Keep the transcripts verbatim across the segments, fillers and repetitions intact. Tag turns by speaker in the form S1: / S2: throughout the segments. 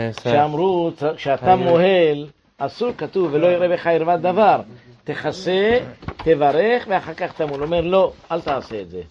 S1: שאמרו, כשאתה מוהל, אסור כתוב, ולא יראה בך ערוות דבר. תכסה, תברך, ואחר כך תמול. אומר, לא, אל תעשה את זה.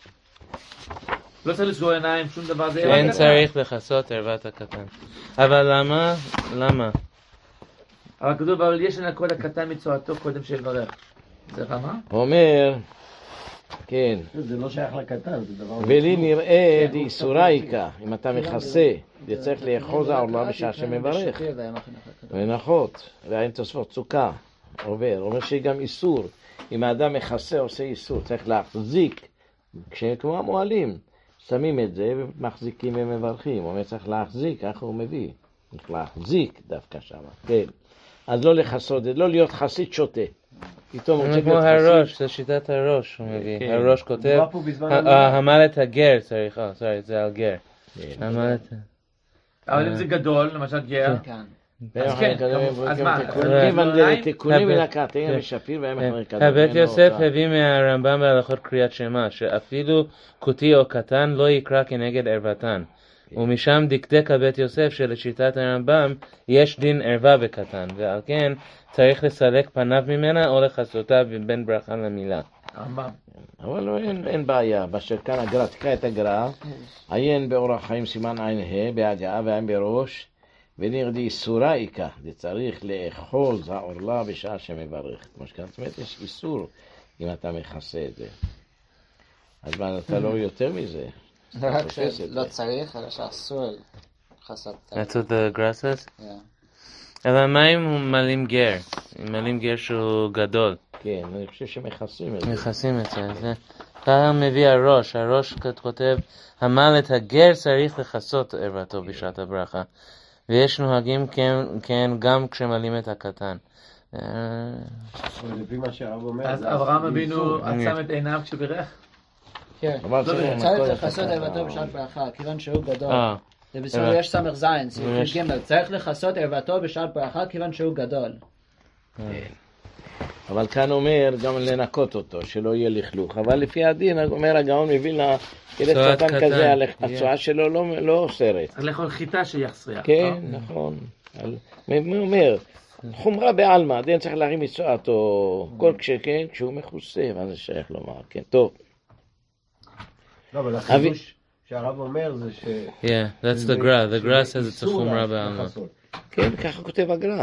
S2: לא צריך לסגור עיניים, שום דבר זה...
S3: אין צריך לכסות ערוות הקטן. אבל למה? למה?
S2: אבל כתוב, אבל יש לנקות הקטן מצואתו קודם שיברך. זה רמה?
S1: הוא אומר, כן.
S4: זה לא שייך לקטן, זה דבר...
S1: ולי נראה דאיסורייקה, אם אתה מכסה, זה צריך לאחוז העורלה בשעה שמברך. ונחות, ואין תוספות צוקה, עובר. אומר שגם איסור, אם האדם מכסה עושה איסור, צריך להחזיק, כשכמו המועלים, שמים את זה ומחזיקים ומברכים. הוא אומר צריך להחזיק, ככה הוא מביא. צריך להחזיק דווקא שם, כן. אז לא לחסות, לא להיות חסית שוטה.
S3: זה כמו הראש, זה שיטת הראש, הוא מביא. הראש כותב, המלט הגר צריך, אה, סורי, זה על גר. המלט...
S2: אבל אם זה גדול, למשל גר, אז כן, אז מה?
S1: תיקונים ולקט, אין משפיר והם מרכזים.
S3: הבית יוסף הביא מהרמב"ם בהלכות קריאת שמע, שאפילו קוטי או קטן לא יקרא כנגד ערוותן. ומשם דקדק הבית יוסף שלשיטת הרמב"ם יש דין ערווה בקטן, ועל כן צריך לסלק פניו ממנה או לחסותה בין ברכה למילה.
S1: אבל אין בעיה, באשר כאן הגר"א, תקרא את הגר"א, עיין באורח חיים סימן עין ה' בהגעה ועין בראש, ונראה דאיסורייקה, זה צריך לאחוז העורלה בשעה שמברך. כמו שכאן, זאת אומרת, יש איסור אם אתה מכסה את זה. אז מה, אתה לא יותר מזה?
S5: רק שלא צריך, אלא שאסור לחסות.
S3: That's what the grass says? אבל מה אם הוא מלים גר? אם מלים גר שהוא גדול?
S1: כן, אני חושב שמכסים את זה.
S3: מכסים את זה. ככה מביא הראש, הראש כותב, המלט הגר צריך לחסות ערוותו בשעת הברכה. ויש נוהגים כן גם כשמלים את הקטן.
S4: לפי מה שהרב אומר...
S2: אז אברהם אבינו עצם את עיניו כשבירך?
S5: כן, צריך לחסות ערוותו בשעת ברכה, כיוון שהוא גדול. זה בסדר, יש סמך זין, סעיף ג' צריך לחסות ערוותו בשעת ברכה, כיוון שהוא גדול.
S1: אבל כאן אומר גם לנקות אותו, שלא יהיה לכלוך. אבל לפי הדין, אומר הגאון מווילנה, ילד קטן כזה, הצועה שלו לא אוסרת.
S2: צריך לאכול חיטה שיחסריח.
S1: כן, נכון. הוא אומר, חומרה בעלמא, דין צריך להרים מצואתו, כל כשכן, כשהוא מכוסה, מה זה שייך לומר, כן, טוב.
S4: לא, אבל החידוש שהרב אומר זה ש...
S3: Yeah, that's the gra. The gra says it's a חומרה בעלמא.
S1: כן, ככה כותב הגר"א.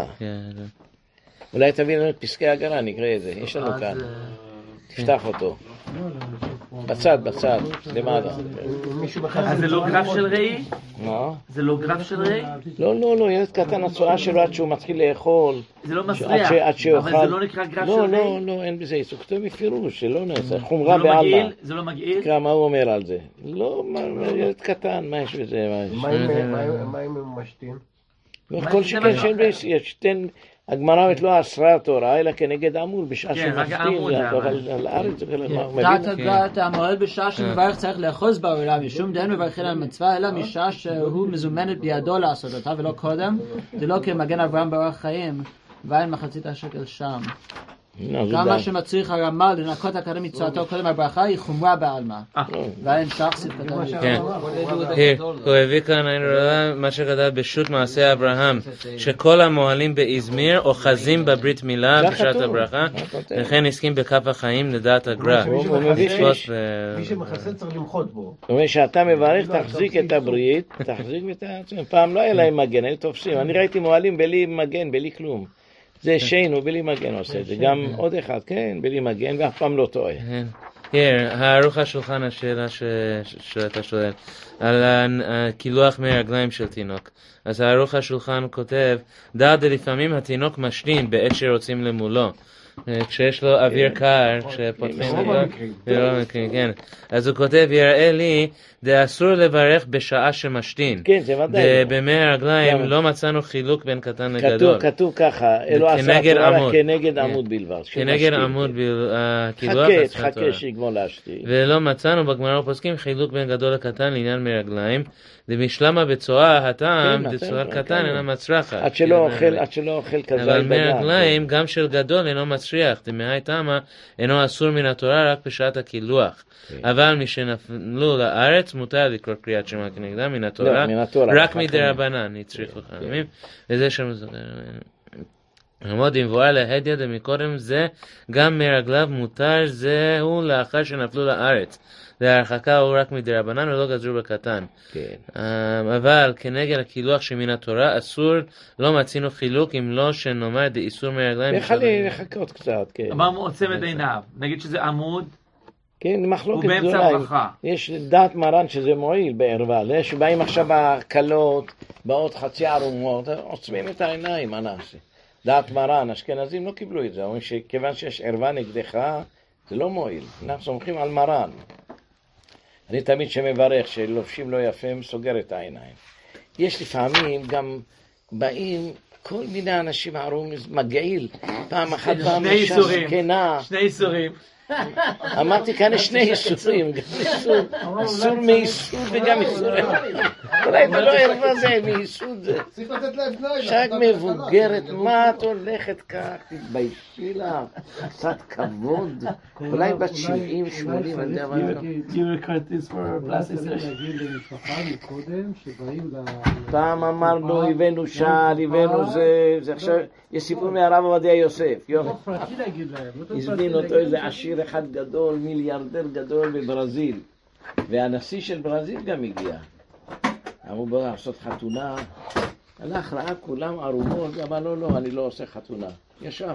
S1: אולי תביא לנו את פסקי הגר"א, נקרא את זה, יש לנו כאן. תפתח אותו. בצד, בצד, למעלה.
S2: אז זה לא גרף של ראי?
S1: מה?
S2: זה לא גרף של ראי?
S1: לא, לא, לא, ילד קטן, הצועה שלו עד שהוא מתחיל לאכול.
S2: זה לא מסריח, אבל זה לא נקרא גרף של ראי?
S1: לא, לא, לא, אין בזה, זה כתוב מפירוש, שלא נעשה, חומרה בעלמא.
S2: זה לא מגעיל?
S1: תקרא מה הוא אומר על זה. לא, ילד קטן, מה יש בזה?
S4: מה אם הם משתים?
S1: כל שכן שאין יש, תן... הגמרא לא אסרה התורה, אלא כנגד עמול, בשעה שמפתים, אבל על הארץ,
S5: דעת הגעת המועל בשעה שמברך צריך לאחוז בעורלה, משום דין מברכין על מצווה, אלא משעה שהוא מזומנת בידו לעשות אותה, ולא קודם, זה לא כמגן אברהם באורח חיים, ואין מחצית השקל שם. גם מה שמצריך הרמ"א לנקות הקטן מצואתו קודם הברכה היא חומרה בעלמא. ואין שחסית קטן.
S3: כן. הוא הביא כאן, אני רואה מה שכתב בשו"ת מעשה אברהם, שכל המוהלים באזמיר אוחזים בברית מילה בשעת הברכה, וכן עסקים בכף החיים לדעת הגר"א.
S4: מי שמחסה צריך למחות בו.
S1: זאת אומרת שאתה מברך, תחזיק את הברית, תחזיק את העצמם. פעם לא היה להם מגן, היו תופסים. אני ראיתי מוהלים בלי מגן, בלי כלום. זה שיינו, בלי מגן עושה את זה. גם עוד אחד, כן, בלי מגן, ואף פעם לא טועה.
S3: הערוך השולחן השאלה שאתה שואל, על הקילוח מהרגליים של תינוק. אז הערוך השולחן כותב, דעת לפעמים התינוק משתין בעת שרוצים למולו. כשיש לו אוויר קר, כשפותחים אותו, כן. אז הוא כותב, יראה לי, זה אסור לברך בשעה שמשתין.
S1: כן, זה ודאי.
S3: במי הרגליים לא מצאנו חילוק בין קטן לגדול.
S1: כתוב ככה, אלו עשה תורה כנגד עמוד בלבד.
S3: כנגד עמוד בלבד.
S1: חכה, חכה שיגמור להשתין.
S3: ולא מצאנו בגמרא פוסקים חילוק בין גדול לקטן לעניין מרגליים, דמשלמה בצואה הטעם,
S1: כן,
S3: דצואה
S1: כן,
S3: קטן
S1: כן.
S3: אינה מצרחת.
S1: עד שלא אוכל, עד שלא אוכל כזית
S3: אבל
S1: בדעת.
S3: מהרגליים, גם של גדול אינו מצריח, דמאי תמה אינו אסור מן התורה רק בשעת הקילוח. אבל מי שנפלו לארץ מותר לקרוא קריאת שמע כנגדם מן התורה,
S1: מן התורה,
S3: רק
S1: חכמים.
S3: מדי רבנן הצריכו חכמים, וזה שם עמוד עם בואה להדיא דמקודם זה גם מרגליו מותר זהו לאחר שנפלו לארץ. וההרחקה הוא רק מדי רבנן ולא גזרו בקטן.
S1: כן.
S3: אבל כנגד הקילוח שמן התורה אסור, לא מצינו חילוק אם לא שנאמר דאיסור מרגליים.
S1: יכלי לחכות קצת, כן.
S2: אמרנו עוצם את עיניו, נגיד שזה עמוד,
S1: כן, מחלוקת
S2: הוא באמצע
S1: גדולה.
S2: הברכה.
S1: יש דעת מרן שזה מועיל בערווה. יש שבאים עכשיו הקלות, באות חצי ערומות, עוצמים את העיניים, מה נעשה? דעת מרן, אשכנזים לא קיבלו את זה. אומרים שכיוון שיש ערווה נגדך, זה לא מועיל. אנחנו סומכים על מרן. אני תמיד שמברך שלובשים לא יפה, סוגר את העיניים. יש לפעמים גם באים כל מיני אנשים ערומים, מגעיל. פעם אחת פעם
S2: שני
S1: אישה
S2: איסורים,
S1: זקנה.
S2: שני איסורים.
S1: אמרתי כאן יש שני איסורים, גם איסור, איסור מאיסור וגם איסור. אולי זה לא ערווה זה, מאיסור זה.
S4: צריך לתת להם תנאי.
S1: שק מבוגרת, מה את הולכת כך? תתביישי לה, קצת כבוד. אולי בת שבעים, שמונים, אני יודע מה לא.
S6: להגיד למשפחה מקודם שבאים ל...
S1: פעם אמרנו, הבאנו שעל, הבאנו זה, זה עכשיו, יש סיפור מהרב עובדיה יוסף, יום.
S6: פרטי להגיד להם.
S1: הזמין אותו איזה עשיר אחד גדול, מיליארדר גדול בברזיל. והנשיא של ברזיל גם הגיע. אמרו בוא לעשות חתונה. הלך, ראה כולם ערומות, אמר לא, לא, אני לא עושה חתונה. ישב.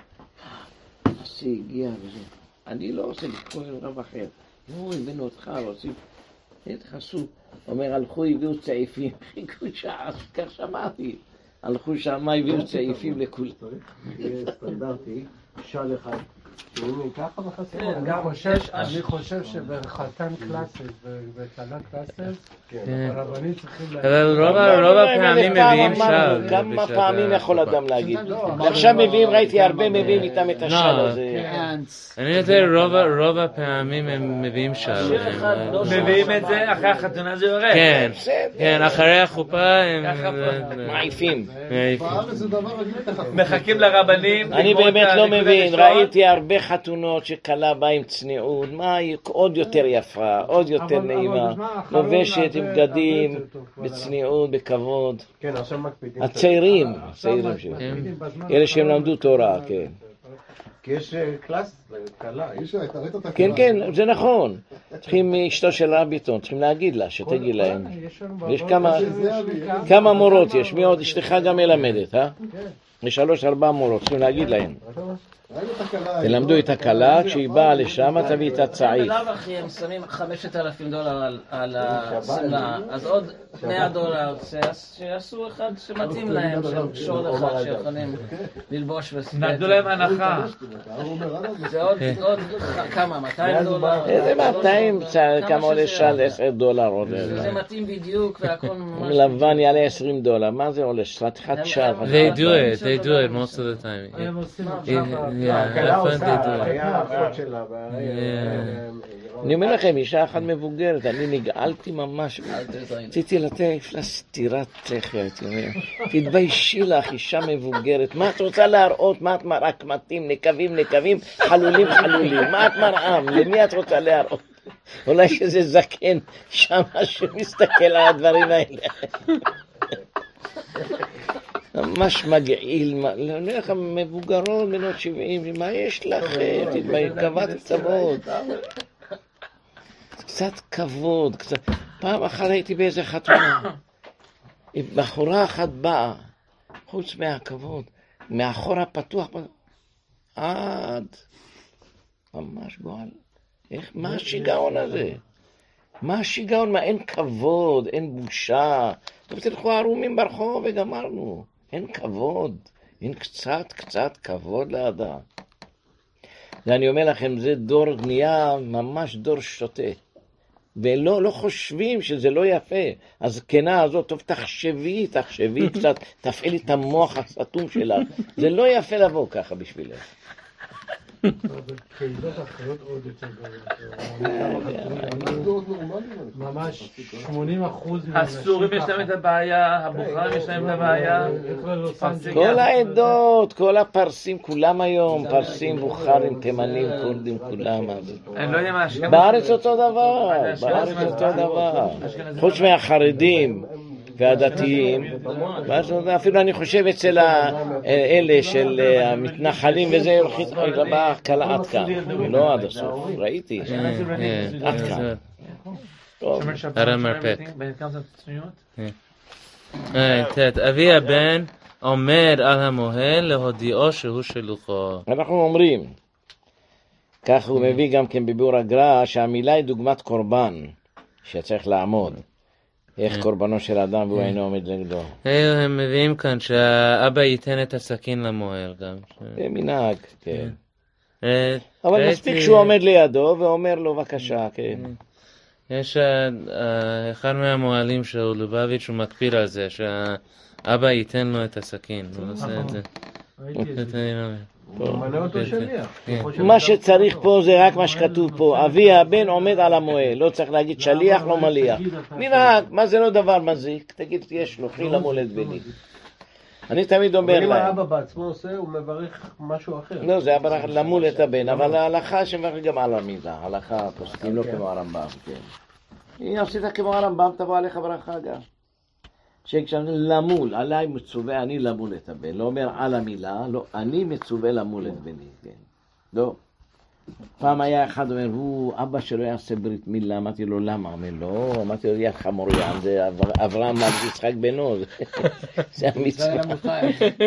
S1: הנשיא הגיע וזה. אני לא עושה לקרוא אל רב אחר. לא, הבאנו אותך, עושים. התחסו. אומר, הלכו, הביאו צעיפים. חיכו שעה, כך שמעתי. הלכו שם, הביאו צעיפים לכולם.
S4: יהיה סטנדרטי, שעל אחד. שאומרים ככה בחסר.
S6: אני חושב שבחתן קלאסס ובכלה קלאסס, הרבנים צריכים...
S3: אבל רוב הפעמים מביאים שעל.
S1: כמה פעמים יכול אדם להגיד? ועכשיו מביאים, ראיתי הרבה מביאים איתם את השעל הזה.
S3: אני יודע, רוב הפעמים הם מביאים שעל.
S2: מביאים את זה, אחרי החתונה זה יורד.
S3: כן, כן, אחרי החופה הם...
S1: מעיפים.
S4: בארץ זה דבר רגיל ככה.
S2: מחכים לרבנים.
S1: אני באמת לא מבין, ראיתי הרבה חתונות שקלה בה עם צניעות, מה היא עוד יותר יפה, עוד יותר נעימה, לובשת עם בגדים, בצניעות, בכבוד.
S4: כן, עכשיו מקפידים.
S1: הצעירים, הצעירים שלהם, אלה שהם למדו תורה, כן.
S4: כי יש קלאס, קלה.
S1: כן, כן, זה נכון. צריכים אשתו של רב ביטון, צריכים להגיד לה, שתגיד להם. יש כמה, כמה מורות יש, מי עוד אשתך גם מלמדת, אה? יש שלוש, ארבע מורות, צריכים להגיד להם. תלמדו את הקלה, כשהיא באה לשם, תביא את הצעיף.
S5: בלאו הכי הם שמים חמשת אלפים דולר על הסמלה, אז עוד מאה דולר שיעשו אחד שמתאים להם, של שור אחד שיכולים ללבוש וספט.
S2: נתנו להם הנחה.
S5: זה עוד כמה, מאתיים דולר?
S1: איזה מאתיים, כמה עולה שעל עשר דולר.
S5: זה מתאים בדיוק והכל ממש...
S1: לבן יעלה עשרים דולר, מה זה עולה? שפתחת שער.
S3: They do it, they do it most of the time.
S6: הם עושים
S3: Yeah, I find they do it.
S4: היה האחות שלה.
S1: אני אומר לכם, אישה אחת מבוגרת, אני נגעלתי ממש, רציתי לתת לה סתירת תחת, הייתי אומר, תתביישי לך, אישה מבוגרת, מה את רוצה להראות, מה את מראה קמטים, נקבים, נקבים, חלולים, חלולים, מה את מראה, למי את רוצה להראות? אולי שזה זקן שם שמסתכל על הדברים האלה. ממש מגעיל, אני אומר לך, מבוגרות, בנות שבעים, מה יש לך? תתביישי, קבעת כבוד. קצת כבוד, קצת... פעם אחת הייתי באיזה חתונה. בחורה אחת באה, חוץ מהכבוד, מאחור הפתוח, עד... ממש גועל. איך, מה השיגעון הזה? מה השיגעון? מה, אין כבוד, אין בושה. טוב, תלכו ערומים ברחוב וגמרנו. אין כבוד, אין קצת, קצת כבוד לאדם. ואני אומר לכם, זה דור נהיה ממש דור שוטה. ולא לא חושבים שזה לא יפה. הזקנה הזאת, טוב, תחשבי, תחשבי קצת, תפעילי את המוח הסתום שלך. זה לא יפה לבוא ככה בשבילך.
S6: בקהילות אחרות עוד יותר גרוע. ממש שמונים אחוז
S2: הסורים יש להם את הבעיה, הבוכרים יש להם את הבעיה.
S1: כל העדות, כל הפרסים, כולם היום, פרסים, בוכרים, תימנים, כורדים, כולם.
S2: אני לא יודע מה השכם.
S1: בארץ אותו דבר, בארץ אותו דבר. חוץ מהחרדים והדתיים, אפילו אני חושב אצל אלה של המתנחלים וזה, רבה קלה עד כאן, לא עד הסוף, ראיתי, עד כאן.
S3: הרי מרפק. אבי הבן עומד על המוהל להודיעו שהוא שלוחו.
S1: אנחנו אומרים, כך הוא מביא גם כן בביאור הגר"א, שהמילה היא דוגמת קורבן שצריך לעמוד. איך קורבנו של אדם והוא אינו עומד נגדו.
S3: הם מביאים כאן שהאבא ייתן את הסכין למוהל גם.
S1: זה מנהג, כן. אבל מספיק שהוא עומד לידו ואומר לו בבקשה, כן.
S3: יש אחד מהמוהלים של לובביץ' הוא מקפיד על זה, שהאבא ייתן לו את הסכין. הוא עושה את זה.
S1: מה שצריך פה זה רק מה שכתוב פה, אבי הבן עומד על המוהל, לא צריך להגיד שליח לא מליח. מנהג, מה זה לא דבר מזיק? תגיד תהיה שלוחי למולד בני. אני תמיד אומר להם.
S4: אבל אם האבא בעצמו עושה, הוא מברך משהו אחר.
S1: לא, זה היה למול את הבן, אבל ההלכה שמברך גם על המילה, ההלכה פוסקים לא כמו הרמב"ם. אם עשית כמו הרמב"ם תבוא עליך ברכה גם. שכשאני למול, עליי מצווה אני למול את הבן, לא אומר על המילה, לא, אני מצווה למול את בני, כן. לא. פעם היה אחד אומר, הוא, אבא שלו יעשה ברית מילה, אמרתי לו, למה? אמר, לא, אמרתי לו, יד חמוריין, זה אברהם מלך יצחק בנו, זה המצווה.
S5: זה היה מותר.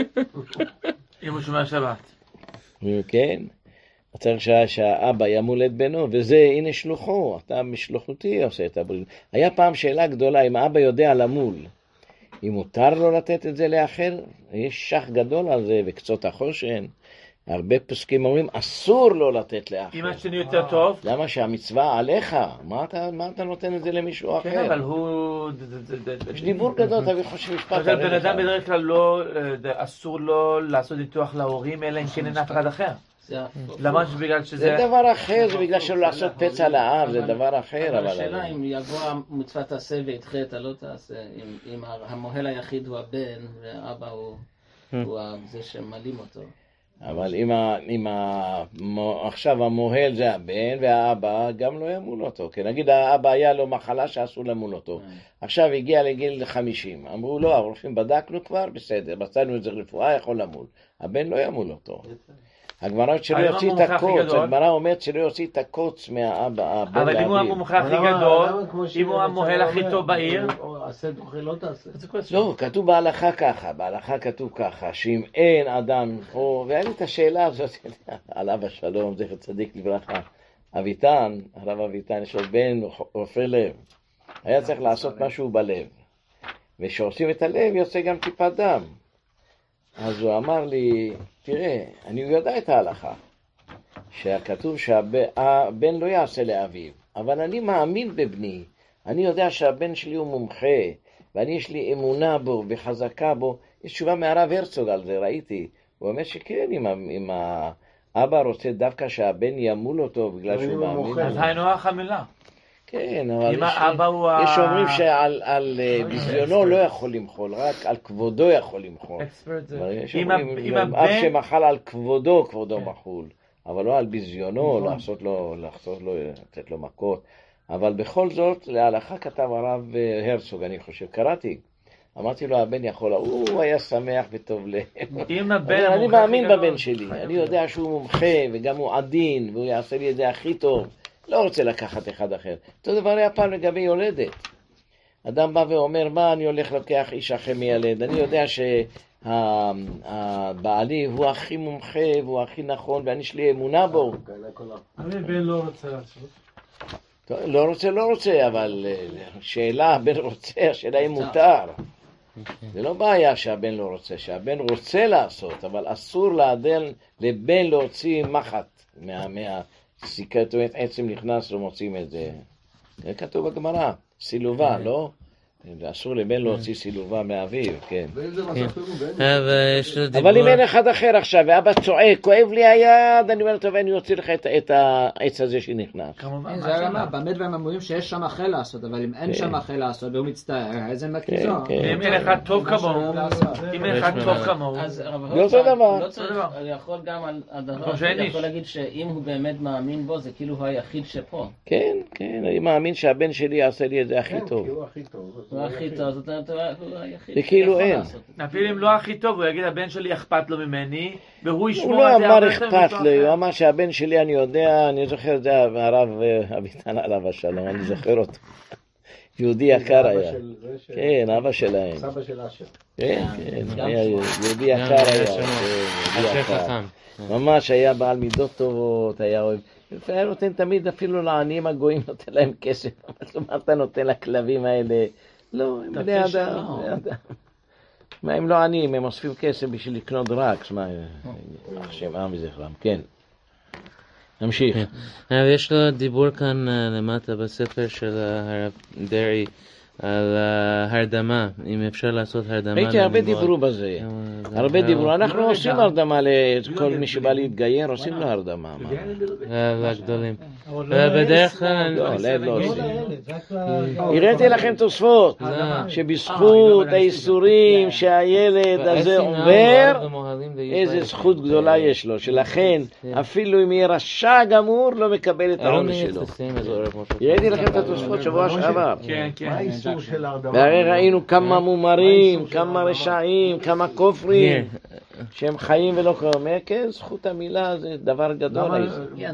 S2: אם הוא שומע שבת.
S1: כן. צריך שעה שהאבא ימול את בנו, וזה, הנה שלוחו, אתה משלוחותי עושה את הברית. היה פעם שאלה גדולה, אם האבא יודע למול, אם מותר לו לתת את זה לאחר, יש שח גדול על זה, וקצות החושן. הרבה פסקים אומרים, אסור לו לתת לאחר.
S2: אם השני יותר טוב.
S1: למה שהמצווה עליך? מה אתה, מה אתה נותן את זה למישהו אחר?
S2: כן, אבל הוא...
S1: יש דיבור גדול, אתה חושב משפט.
S2: בן אדם בדרך כלל לא, אסור לו לעשות ניתוח להורים, אלא אם כן אין אף אחד אחר. למה שבגלל שזה...
S1: זה דבר אחר, זה בגלל שלא לעשות פצע לאב, זה דבר אחר.
S5: אבל השאלה אם יבוא המצווה תעשה וידחה, אתה לא תעשה. אם המוהל היחיד הוא הבן, והאבא הוא זה שמלים אותו.
S1: אבל אם, ה, אם ה, עכשיו המוהל זה הבן והאבא גם לא ימול אותו. כי נגיד האבא היה לו מחלה שאסור למול אותו. עכשיו הגיע לגיל חמישים. אמרו לו, הרופאים בדקנו כבר, בסדר, מצאנו את זה רפואה, יכול למול. הבן לא ימול אותו. הגמרא אומרת שלא יוציא את הקוץ, הגמרא אומרת שלא יוציא את הקוץ מהאבא.
S2: אבל אם הוא המומחה הכי גדול, אם הוא המוהל הכי טוב בעיר,
S4: עשה דוחה לא תעשה.
S1: לא, כתוב בהלכה ככה, בהלכה כתוב ככה, שאם אין אדם, והיה לי את השאלה הזאת, על אבא שלום, זכר צדיק לברכה, אביטן, הרב אביטן, יש לו בן רופא לב, היה צריך לעשות משהו בלב, ושעושים את הלב יוצא גם טיפת דם. אז הוא אמר לי, תראה, אני יודע את ההלכה, שכתוב שהבן לא יעשה לאביו, אבל אני מאמין בבני, אני יודע שהבן שלי הוא מומחה, ואני יש לי אמונה בו וחזקה בו. יש תשובה מהרב הרצוג על זה, ראיתי. הוא אומר שכן, אם, אם האבא רוצה דווקא שהבן ימול אותו בגלל שהוא מאמין.
S2: אז היינו החמילה.
S1: כן, אבל יש,
S2: הוא
S1: יש אומרים שעל על, בזיונו לא יכול למחול, רק על כבודו יכול למחול. יש אומרים, אף שמחל על כבודו, כבודו מחול. אבל לא על בזיונו, לעשות לו, לעשות לו, לתת לו מכות. אבל בכל זאת, להלכה כתב הרב הרצוג, אני חושב, קראתי. אמרתי לו, הבן יכול, הוא היה שמח וטוב לב. אני מאמין בבן שלי, אני יודע שהוא מומחה, וגם הוא עדין, והוא יעשה לי את זה הכי טוב. לא רוצה לקחת אחד אחר. אותו דבר היה פעם לגבי יולדת. אדם בא ואומר, מה אני הולך לקח איש אחר מילד? אני יודע שהבעלי הוא הכי מומחה, והוא הכי נכון, ואני יש לי אמונה בו.
S6: אני בן לא רוצה לעשות.
S1: לא רוצה, לא רוצה, אבל שאלה, הבן רוצה, השאלה היא מותר. זה לא בעיה שהבן לא רוצה, שהבן רוצה לעשות, אבל אסור לאדל לבן להוציא מחט מהסיכה, זאת אומרת, עצם נכנס ומוצאים את זה. זה כתוב בגמרא, סילובה, לא? אסור לבן להוציא סילובה מאביו, כן.
S3: אבל
S1: אם אין אחד אחר עכשיו, ואבא צועק, כואב לי היד, אני אומר, טוב, אני אוציא לך את העץ הזה שנכנס.
S5: זה הרמה, באמת והם אמורים שיש שם אחר לעשות, אבל אם אין שם אחר לעשות והוא מצטער, אז זה מקיצור.
S2: אם אין אחד טוב כמוהו, אם אין אחד טוב כמוהו,
S1: זה אותו דבר.
S7: אני יכול גם על דבר, אני יכול להגיד שאם הוא באמת מאמין בו, זה כאילו הוא היחיד שפה.
S1: כן, כן, אני מאמין שהבן שלי יעשה לי את זה הכי טוב.
S7: הוא הכי טוב, זאת אומרת, הוא היחיד.
S1: זה כאילו אין.
S2: אפילו אם לא הכי טוב, הוא יגיד, הבן שלי אכפת לו ממני, והוא ישמור
S1: הוא
S2: על זה.
S1: לא אמר אכפת לו, הוא אמר שהבן שלי, אני יודע, אני זוכר את זה, הרב אביטן עליו השלום, אני זוכר אותו. יהודי יקר היה. כן, אבא שלהם.
S4: סבא של אשר.
S1: כן, כן, היה יהודי יקר היה. ממש היה בעל מידות טובות, היה אוהב. היה נותן תמיד אפילו לעניים הגויים, נותן להם כסף. מה אתה נותן לכלבים האלה? לא, הם בני אדם. מה, הם לא עניים, הם אוספים כסף בשביל לקנות דרקס. מה, השם עם וזכרם, כן. נמשיך.
S3: יש לו דיבור כאן למטה בספר של הרב דרעי על הרדמה, אם אפשר לעשות הרדמה.
S1: ראיתי הרבה דיברו בזה, הרבה דיברו. אנחנו עושים הרדמה לכל מי שבא להתגייר, עושים לו הרדמה.
S3: לגדולים. ובדרך כלל...
S1: לא, לב לא עושים. הראיתי לכם תוספות, שבזכות האיסורים שהילד הזה עובר, איזה זכות גדולה יש לו, שלכן אפילו אם יהיה רשע גמור, לא מקבל את העונש שלו. הראיתי לכם את התוספות שבוע שעבר.
S2: כן, כן.
S1: והרי ראינו כמה מומרים, כמה רשעים, כמה כופרים, שהם חיים ולא קוראים. כן, זכות המילה זה דבר גדול.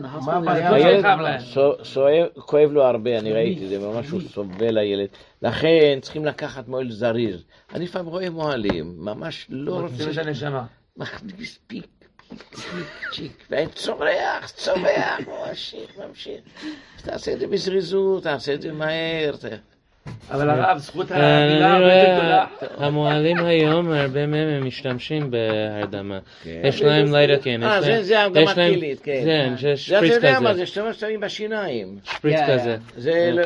S1: כואב לו הרבה, אני ראיתי, זה ממש הוא סובל הילד. לכן צריכים לקחת מועל זריז. אני לפעמים רואה מועלים, ממש לא רוצה... מכניס פיק, צ'יק, והם צורח, צורח, ממשיך, ממשיך. תעשה את זה בזריזות, תעשה את זה מהר.
S2: אבל הרב, זכות המילה הרבה גדולה.
S3: המועלים היום, הרבה מהם הם משתמשים בהרדמה. יש להם לידוקן.
S1: אה, זה הרדמה קילית, כן.
S3: זה שפריץ
S1: אתה יודע מה,
S3: כזה.
S1: זה שאתה משתמשים בשיניים.
S3: שפריץ כזה.
S1: זה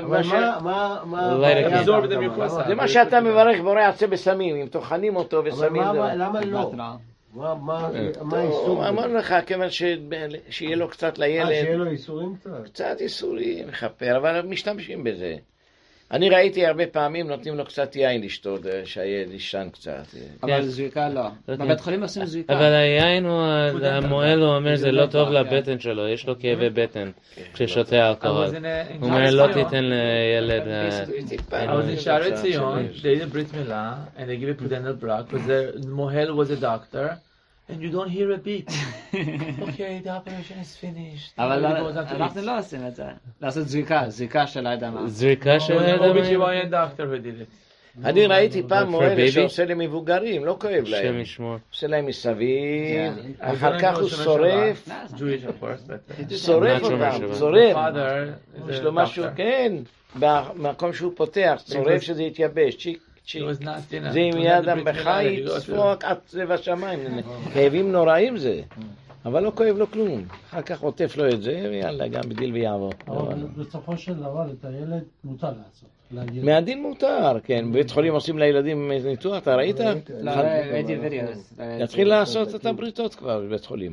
S1: מה שאתה מברך בורא עצה בסמים, אם טוחנים אותו וסמים.
S4: למה לא? מה האיסור?
S1: אמר לך, כיוון שיהיה לו קצת לילד.
S4: אה, שיהיה לו איסורים קצת?
S1: קצת איסורים, מכפר, אבל משתמשים בזה. אני ראיתי הרבה פעמים נותנים לו קצת יין לשתות, שהילד ישן קצת.
S5: אבל זריקה לא. בבית חולים עושים זריקה.
S3: אבל היין, המועל הוא אומר, זה לא טוב לבטן שלו, יש לו כאבי בטן כששותה אלכוהול. הוא אומר, לא תיתן לילד...
S2: אבל in Shaarei Zion, they did a brit milah, and they give a pudendal brak, because the mohel was a doctor, and you don't hear a beat. Okay, the operation is finished.
S5: אבל אנחנו לא עושים את זה. לעשות זריקה, זריקה של האדמה.
S3: זריקה של האדמה?
S2: או ב-G Y N doctor who did it.
S1: אני ראיתי פעם מועל שעושה למבוגרים, לא כואב להם.
S3: שם ישמור.
S1: עושה להם מסביב, אחר כך הוא שורף.
S2: Jewish of course, but...
S1: שורף אותם, שורף. יש לו משהו, כן, במקום שהוא פותח, שורף שזה יתייבש, צ'יק. זה עם ידם בחי, צפוק עד צבע שמיים, כאבים נוראים זה, אבל לא כואב לו כלום. אחר כך עוטף לו את זה, ויאללה, גם בדיל ויעבור.
S6: אבל בסופו של דבר, את הילד מותר לעשות.
S1: מהדין מותר, כן. בבית חולים עושים לילדים ניתוח, אתה ראית?
S5: לא, ראיתי וידאוס.
S1: יתחיל לעשות את הבריתות כבר בבית חולים.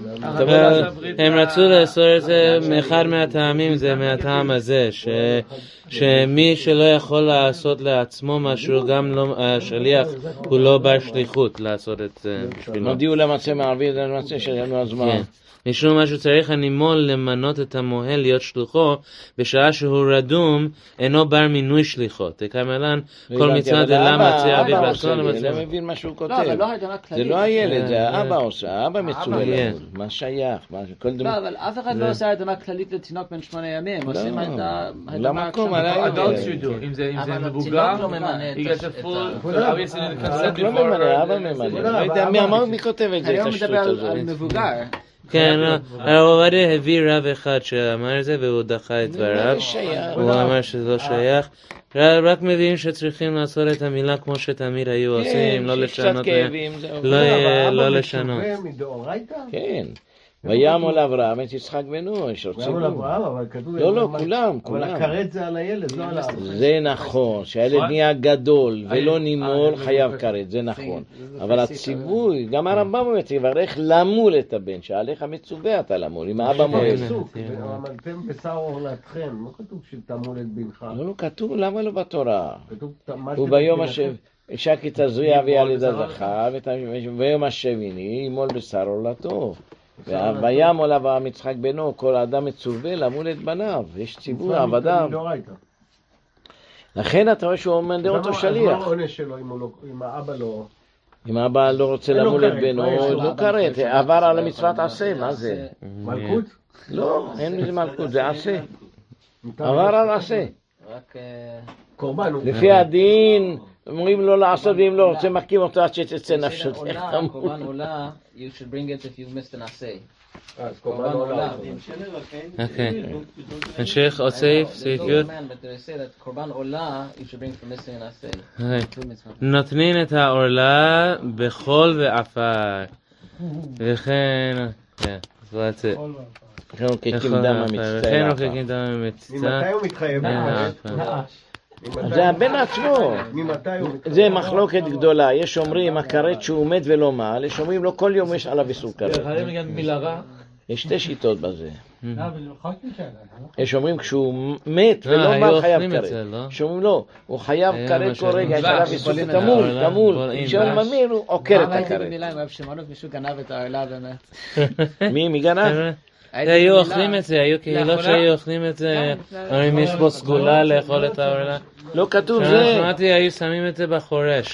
S3: הם רצו לעשות את זה, אחד מהטעמים זה מהטעם הזה, שמי שלא יכול לעשות לעצמו משהו, גם השליח הוא לא בר שליחות לעשות את זה בשבילו.
S1: נודיעו למצא מערבי, זה למצא שלנו הזמן.
S3: משום מה שצריך הנימול למנות את המוהל להיות שלוחו בשעה שהוא רדום אינו בר מינוי שליחות. כמלן כל מצד למה צער בבטון
S1: למצא. אני לא מבין מה שהוא כותב.
S5: זה
S1: לא הילד, זה האבא עושה, האבא מצווה לנו. מה שייך?
S5: לא, אבל אף אחד לא עושה הרדמה כללית לתינוק בן שמונה ימים. עושים את ההרדמה
S2: adults you do. אם זה מבוגר, he gets a full, obviously the consent before.
S1: לא ממלא, אבא ממלא. לא יודע, מי כותב את זה?
S5: היום מדבר על מבוגר.
S3: כן, הרב עובדיה הביא רב אחד שאמר את זה והוא דחה את דבריו. הוא אמר שזה לא שייך. רק מביאים שצריכים לעשות את המילה כמו שתמיד היו עושים, לא לשנות. לא לשנות.
S1: כן. וימול אברהם את יצחק בנו, יש לו ציבור.
S4: וימול אברהם, אבל כתוב...
S1: לא, לא, כולם,
S4: אבל
S1: כולם.
S4: הכרת זה על הילד, לא על האב.
S1: זה נכון, שהילד נהיה גדול ולא נימול חייב כרת, זה נכון. אבל הציווי, גם הרמב"ם אומר, תברך למול את הבן, שעליך מצווה אתה למול, אם האבא מועל.
S4: ועמלתם בשר עורלתכם, לא כתוב שתמול את בנך.
S1: לא, לא כתוב, למה לא בתורה?
S4: כתוב תמלתם
S1: וביום השב, שקי תזויה וילד הזכה, וביום השביעי ימול בשר עורלתו. וימול אברהם יצחק בנו, כל האדם מצווה למול את בניו, יש ציבור, עבדיו. לכן אתה רואה שהוא עומד אותו שליח.
S4: מה העונש שלו אם האבא לא...
S1: אם האבא לא רוצה למול את בנו, לא כרת, עבר על המצוות עשה, מה זה?
S4: מלכות?
S1: לא, אין מזה מלכות, זה עשה. עבר על עשה.
S7: רק
S4: קורבן.
S1: לפי הדין, אומרים לו לעשות, ואם לא רוצה מכים אותו עד שתצא נפשו.
S7: קורבן עולה, you should bring it if you've missed an עשה.
S4: אז קורבן עולה.
S3: אוקיי. נמשיך עוד סעיף, סעיף י'.
S7: קורבן עולה, you should bring for missing an עשה.
S3: נותנים את העורלה בחול ועפר. וכן, כן, that's it.
S1: וכן הוקקים דם המצצה.
S3: וכן הוקקים דם המצצה.
S4: ממתי הוא מתחייב?
S1: זה הבן עצמו. זה מחלוקת גדולה. יש אומרים הכרת שהוא מת ולא מעל, יש אומרים לו כל יום יש עליו איסור כרת. יש שתי שיטות בזה. יש אומרים כשהוא מת ולא מעל חייב כרת. שאומרים לא, הוא חייב כרת כל רגע, יש עליו איסור תמול, תמול. כשהוא ממיר הוא עוקר את הכרת.
S5: מישהו גנב את העולה באמת.
S1: מי? מי גנב?
S3: היו אוכלים את זה, היו קהילות שהיו אוכלים את זה, אם יש בו סגולה לאכול את העורלה.
S1: לא כתוב זה.
S3: שמעתי, היו שמים את זה בחורש.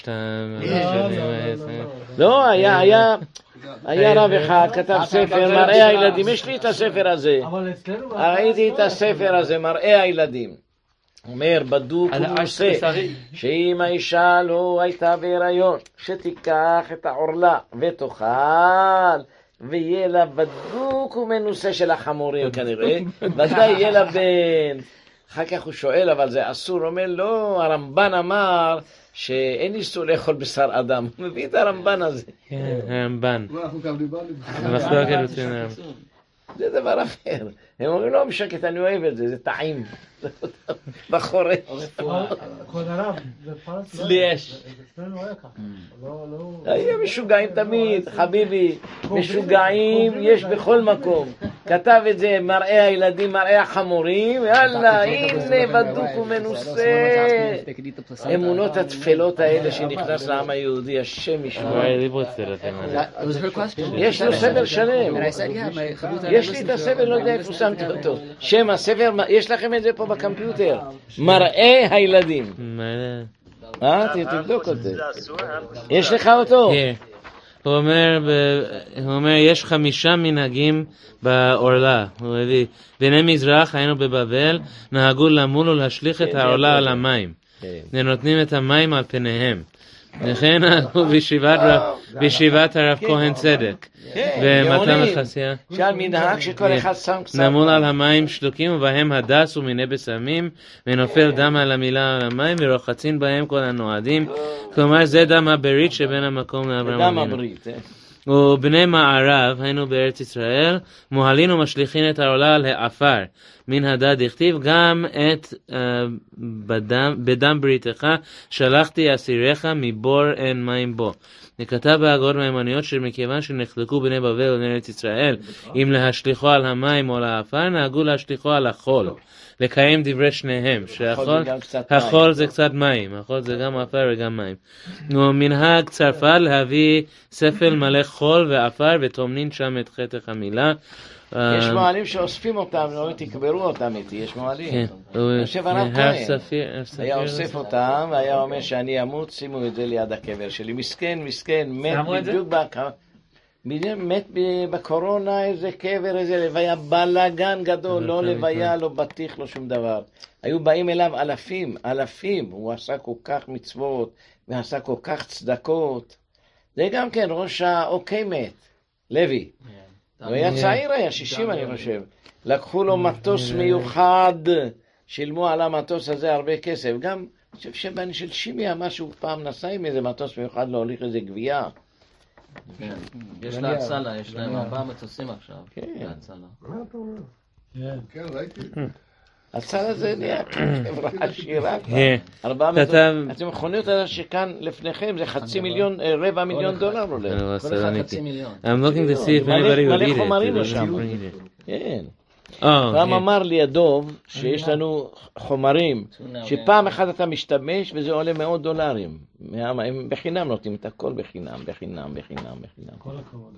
S1: לא, היה, היה, היה רב אחד, כתב ספר, מראה הילדים, יש לי את הספר הזה. ראיתי את הספר הזה, מראה הילדים. אומר, בדוק ומנוסה, שאם האישה לא הייתה בהיריון, שתיקח את העורלה ותאכל, ויהיה לה בדוק ומנוסה של החמורים כנראה, ודאי יהיה לה בן. אחר כך הוא שואל, אבל זה אסור, הוא אומר, לא, הרמב"ן אמר שאין איסור לאכול בשר אדם. הוא מביא את הרמב"ן הזה.
S3: כן, הרמב"ן. מחלוקת רוצים הרמב"ן.
S1: זה דבר אחר. הם אומרים, לא משקט, אני אוהב את זה, זה טעים. בחורש.
S6: כבוד הרב, זה פרס לא...
S1: יש.
S6: אצלנו היה ככה.
S1: היה משוגעים תמיד, חביבי. משוגעים יש בכל מקום. כתב את זה, מראה הילדים, מראה החמורים. יאללה, הנה בדוק ומנוסה. אמונות התפלות האלה שנכנס לעם היהודי, השם ישמור. יש לו ספר שלם. יש לי את הספר, לא יודע איפה שמתי אותו. שם הספר, יש לכם את זה פה בקמפיוטר. מראה הילדים. אה? תבדוק את זה. יש לך אותו?
S3: הוא אומר, הוא אומר, יש חמישה מנהגים בעורלה. הוא הביא, בני מזרח, היינו בבבל, נהגו למול ולהשליך את העורלה על המים. ונותנים את המים על פניהם. לכן נהגו בישיבת הרב כהן צדק. ומתן לחסייה.
S1: שעל מנהג שכל אחד שם קצת.
S3: נמול על המים שלוקים ובהם הדס ומיני בשמים, ונופל דם על המילה על המים, ורוחצין בהם כל הנועדים. כלומר זה דם הברית שבין המקום לאברהם אבינו.
S1: דם הברית, אה.
S3: ובני מערב, היינו בארץ ישראל, מוהלין ומשליחין את העולה על העפר. מן הדד הכתיב גם את uh, בדם, בדם בריתך שלחתי אסיריך מבור אין מים בו. נכתב באגרות מימוניות שמכיוון שנחלקו בני בבל ובני ארץ ישראל אם להשליחו על המים או לעפר, נהגו להשליחו על החול. לקיים דברי שניהם, שהחול החול זה קצת מים, החול זה גם עפר וגם מים. ומנהג צרפת להביא ספל מלא חול ועפר וטומנין שם את חתך המילה.
S1: יש מועלים שאוספים אותם, לא תקברו אותם איתי, יש מועלים. יושב הרב כהן, היה אוסף אותם והיה אומר שאני אמות, שימו את זה ליד הקבר שלי. מסכן, מסכן, מת בדיוק בקבר. מת בקורונה, איזה קבר, איזה לוויה, בלגן גדול, לא לוויה, לא בטיח, לא שום דבר. היו באים אליו אלפים, אלפים, הוא עשה כל כך מצוות, ועשה כל כך צדקות. זה גם כן ראש האוקיי מת, לוי. הוא היה צעיר, היה שישים אני חושב. לקחו לו מטוס מיוחד, שילמו על המטוס הזה הרבה כסף. גם, אני חושב שבני של שימי, משהו פעם נסע עם איזה מטוס מיוחד להוליך איזה גבייה.
S7: יש לה הצלה, יש להם ארבעה מטוסים עכשיו.
S1: כן.
S4: מה אתה אומר?
S6: כן,
S4: ראיתי.
S1: הצל הזה נהיה חברה עשירה.
S3: כן.
S1: ארבעה מיליון. אתם מכוניות הזה שכאן לפניכם זה חצי מיליון, רבע מיליון דולר עולה.
S7: כל אחד חצי מיליון.
S3: I'm looking to see if anybody will
S1: מלא
S3: eat it.
S1: חומרים
S3: It
S1: לשם.
S3: doesn't bring it.
S1: כן.
S3: Oh,
S1: פעם
S3: כן.
S1: אמר לי הדוב שיש לנו חומרים שפעם אחת אתה משתמש וזה עולה מאות דולרים. הם בחינם נותנים את הכל בחינם, בחינם, בחינם, בחינם.
S6: כל הכבוד.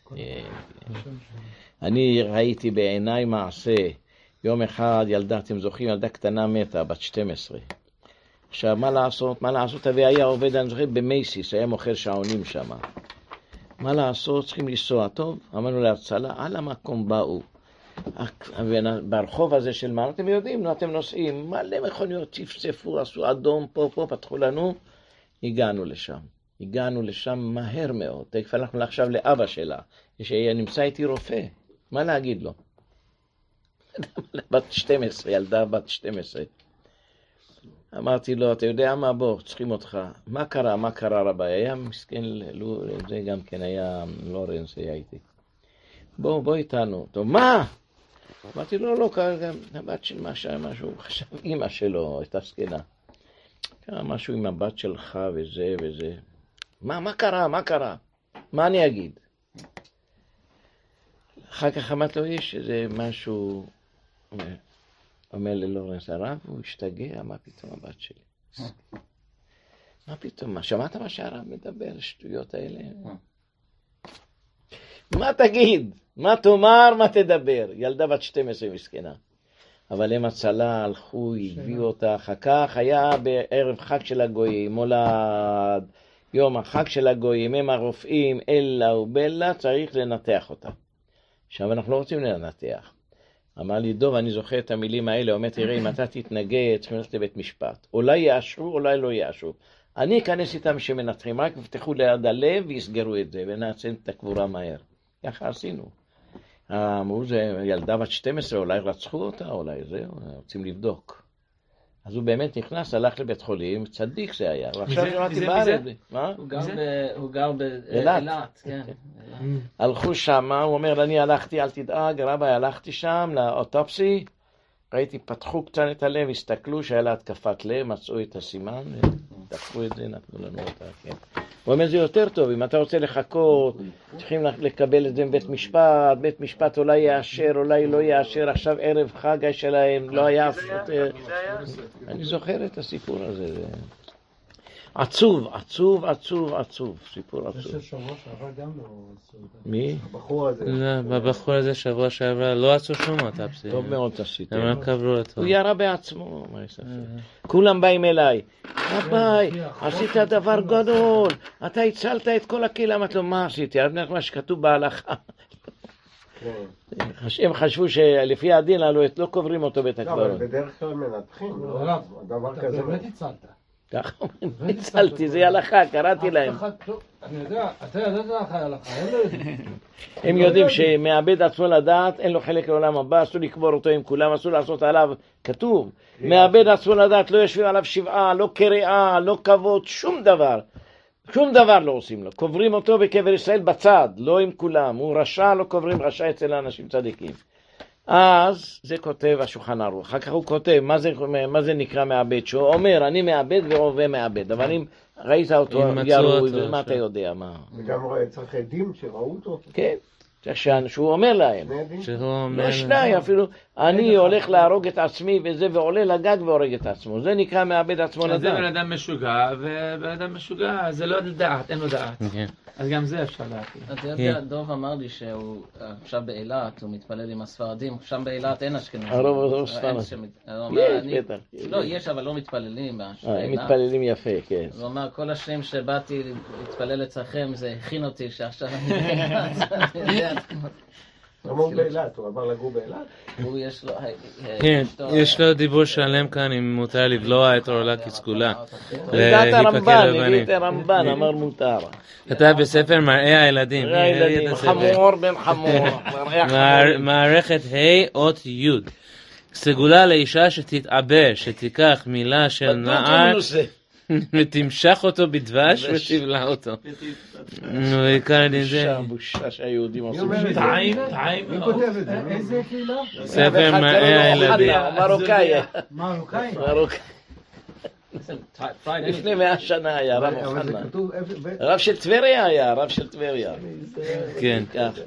S1: אני ראיתי בעיניי מעשה. יום אחד ילדה, אתם זוכרים, ילדה קטנה מתה, בת שתים עשרה. עכשיו, מה לעשות? מה לעשות? אבי היה עובד, אני זוכר, במייסיס, היה מוכר שעונים שם. מה לעשות? צריכים לנסוע. טוב, אמרנו להצלה, על המקום באו. ברחוב הזה של מה, אתם יודעים, נו, אתם נוסעים, מלא מכוניות, צפצפו, עשו אדום, פה, פה, פתחו לנו. הגענו לשם. הגענו לשם מהר מאוד. תכף הלכנו עכשיו לאבא שלה, שנמצא איתי רופא. מה להגיד לו? בת שתים עשרה, ילדה בת שתים עשרה. אמרתי לו, אתה יודע מה, בוא, צריכים אותך. מה קרה, מה קרה רבי? היה מסכן, זה גם כן היה לורנס, היה איתי. בוא, בוא איתנו. טוב, מה? אמרתי לו, לא, גם הבת של משהו, משהו, חשב, אמא שלו, הייתה סכנה. קרה משהו עם הבת שלך וזה וזה. מה, מה קרה, מה קרה? מה אני אגיד? אחר כך אמרתי לו, יש איזה משהו... אומר ללורנס הרב, הוא השתגע, מה פתאום הבת שלי? מה פתאום? מה? שמעת מה שהרב מדבר, השטויות האלה? מה תגיד? מה תאמר? מה תדבר? ילדה בת שתים עשרה מסכנה. אבל הם הצלה, הלכו, הביאו אותה, אחר כך היה בערב חג של הגויים, מולד, יום החג של הגויים, הם הרופאים, אלה ובלה, צריך לנתח אותה. עכשיו אנחנו לא רוצים לנתח. אמר לי, דוב, אני זוכר את המילים האלה, אומר, תראה, אם אתה תתנגד, צריכים ללכת לבית משפט. אולי יאשרו, אולי לא יאשרו. אני אכנס איתם שמנתחים, רק יפתחו ליד הלב ויסגרו את זה, ונעשה את הקבורה מהר. ככה עשינו. אמרו, זה ילדה בת שתים עשרה, אולי רצחו אותה, אולי זהו, רוצים לבדוק. אז הוא באמת נכנס, הלך לבית חולים, צדיק זה היה. ועכשיו שמעתי בארץ. מה?
S7: הוא גר באילת, כן.
S1: הלכו שם, הוא אומר, אני הלכתי, אל תדאג, רבי, הלכתי שם לאוטופסי, ראיתי, פתחו קצת את הלב, הסתכלו שהיה לה התקפת לב, מצאו את הסימן, דחפו את זה, נתנו לנו אותה, כן. הוא אומר, זה יותר טוב, אם אתה רוצה לחכות, צריכים לקבל את זה מבית משפט, בית משפט אולי יאשר, אולי לא יאשר, עכשיו ערב חג שלהם, לא היה... אני זוכר את הסיפור הזה. עצוב, עצוב, עצוב, עצוב, סיפור עצוב.
S6: זה ששבוע שעבר גם לא עשו את זה.
S1: מי?
S4: הבחור הזה.
S3: לא, בבחור הזה שבוע שעבר לא עשו שום אוטופסיה.
S1: טוב מאוד עשיתם.
S3: הם רק קברו אותו.
S1: הוא ירה בעצמו, מה יש לעשות? כולם באים אליי. רבי, עשית דבר גדול, אתה הצלת את כל הקהילה. אמרתי לו, מה עשיתי? מה שכתוב בהלכה. הם חשבו שלפי הדין לא קוברים אותו בית הקברות.
S4: אבל בדרך כלל מנתחים, לא? דבר כזה.
S6: באמת הצלת.
S1: ככה אומרים, ניצלתי, זה הלכה, קראתי להם.
S6: אני יודע, אתה ידעת לך הלכה, הם לא יודעים.
S1: הם יודעים שמאבד עצמו לדעת, אין לו חלק לעולם הבא, אסור לקבור אותו עם כולם, אסור לעשות עליו, כתוב, מאבד עצמו לדעת, לא יושבים עליו שבעה, לא קריאה, לא כבוד, שום דבר. שום דבר לא עושים לו. קוברים אותו בקבר ישראל בצד, לא עם כולם. הוא רשע, לא קוברים רשע אצל האנשים צדיקים. אז זה כותב השולחן ערוך. אחר כך הוא כותב, מה זה, מה זה נקרא מעבד? שהוא אומר, אני מעבד והווה מעבד. אבל אם ראית אותו ירוי, מה אתה יודע? מה?
S4: וגם צריך עדים שראו אותו?
S1: כן. שהוא אומר להם.
S3: שהוא אומר...
S1: לא שניים, אפילו אני הולך להרוג את עצמי וזה, ועולה לגג והורג את עצמו. זה נקרא מעבד עצמו לדעת.
S2: זה בן אדם משוגע, ובן אדם משוגע זה לא לדעת, אין לו דעת. אז גם זה אפשר דעת.
S7: אתה יודע, דוב אמר לי שהוא עכשיו באילת, הוא מתפלל עם הספרדים, שם באילת אין אשכנזים.
S1: הרוב לא ספרדים.
S7: יש, בטח. לא, יש, אבל לא מתפללים.
S1: הם מתפללים יפה, כן.
S7: הוא אמר, כל השנים שבאתי להתפלל אצלכם, זה הכין אותי שעכשיו אני באילת.
S4: למה הוא באילת? הוא עבר לגור באילת?
S7: הוא יש לו...
S3: כן, יש לו דיבור שלם כאן אם מותר לבלוע את עורלה כסגולה.
S1: לדעת הרמב"ן, הביא את הרמב"ן, אמר מותר.
S3: כתב בספר מראה הילדים.
S1: חמור בן חמור.
S3: מערכת ה' אות י' סגולה לאישה שתתעבר, שתיקח מילה של נער ותמשך אותו בדבש ותבלע אותו. נו, עיקר זה...
S1: בושה שהיהודים עושים.
S2: טעים, טעים.
S4: מי כותב את זה? איזה קהילה?
S3: ספר מראה הילדים.
S1: מרוקאי.
S4: מרוקאי?
S1: מרוקאי. לפני מאה שנה היה רב אוחנה. רב של טבריה היה, רב של טבריה.
S3: כן.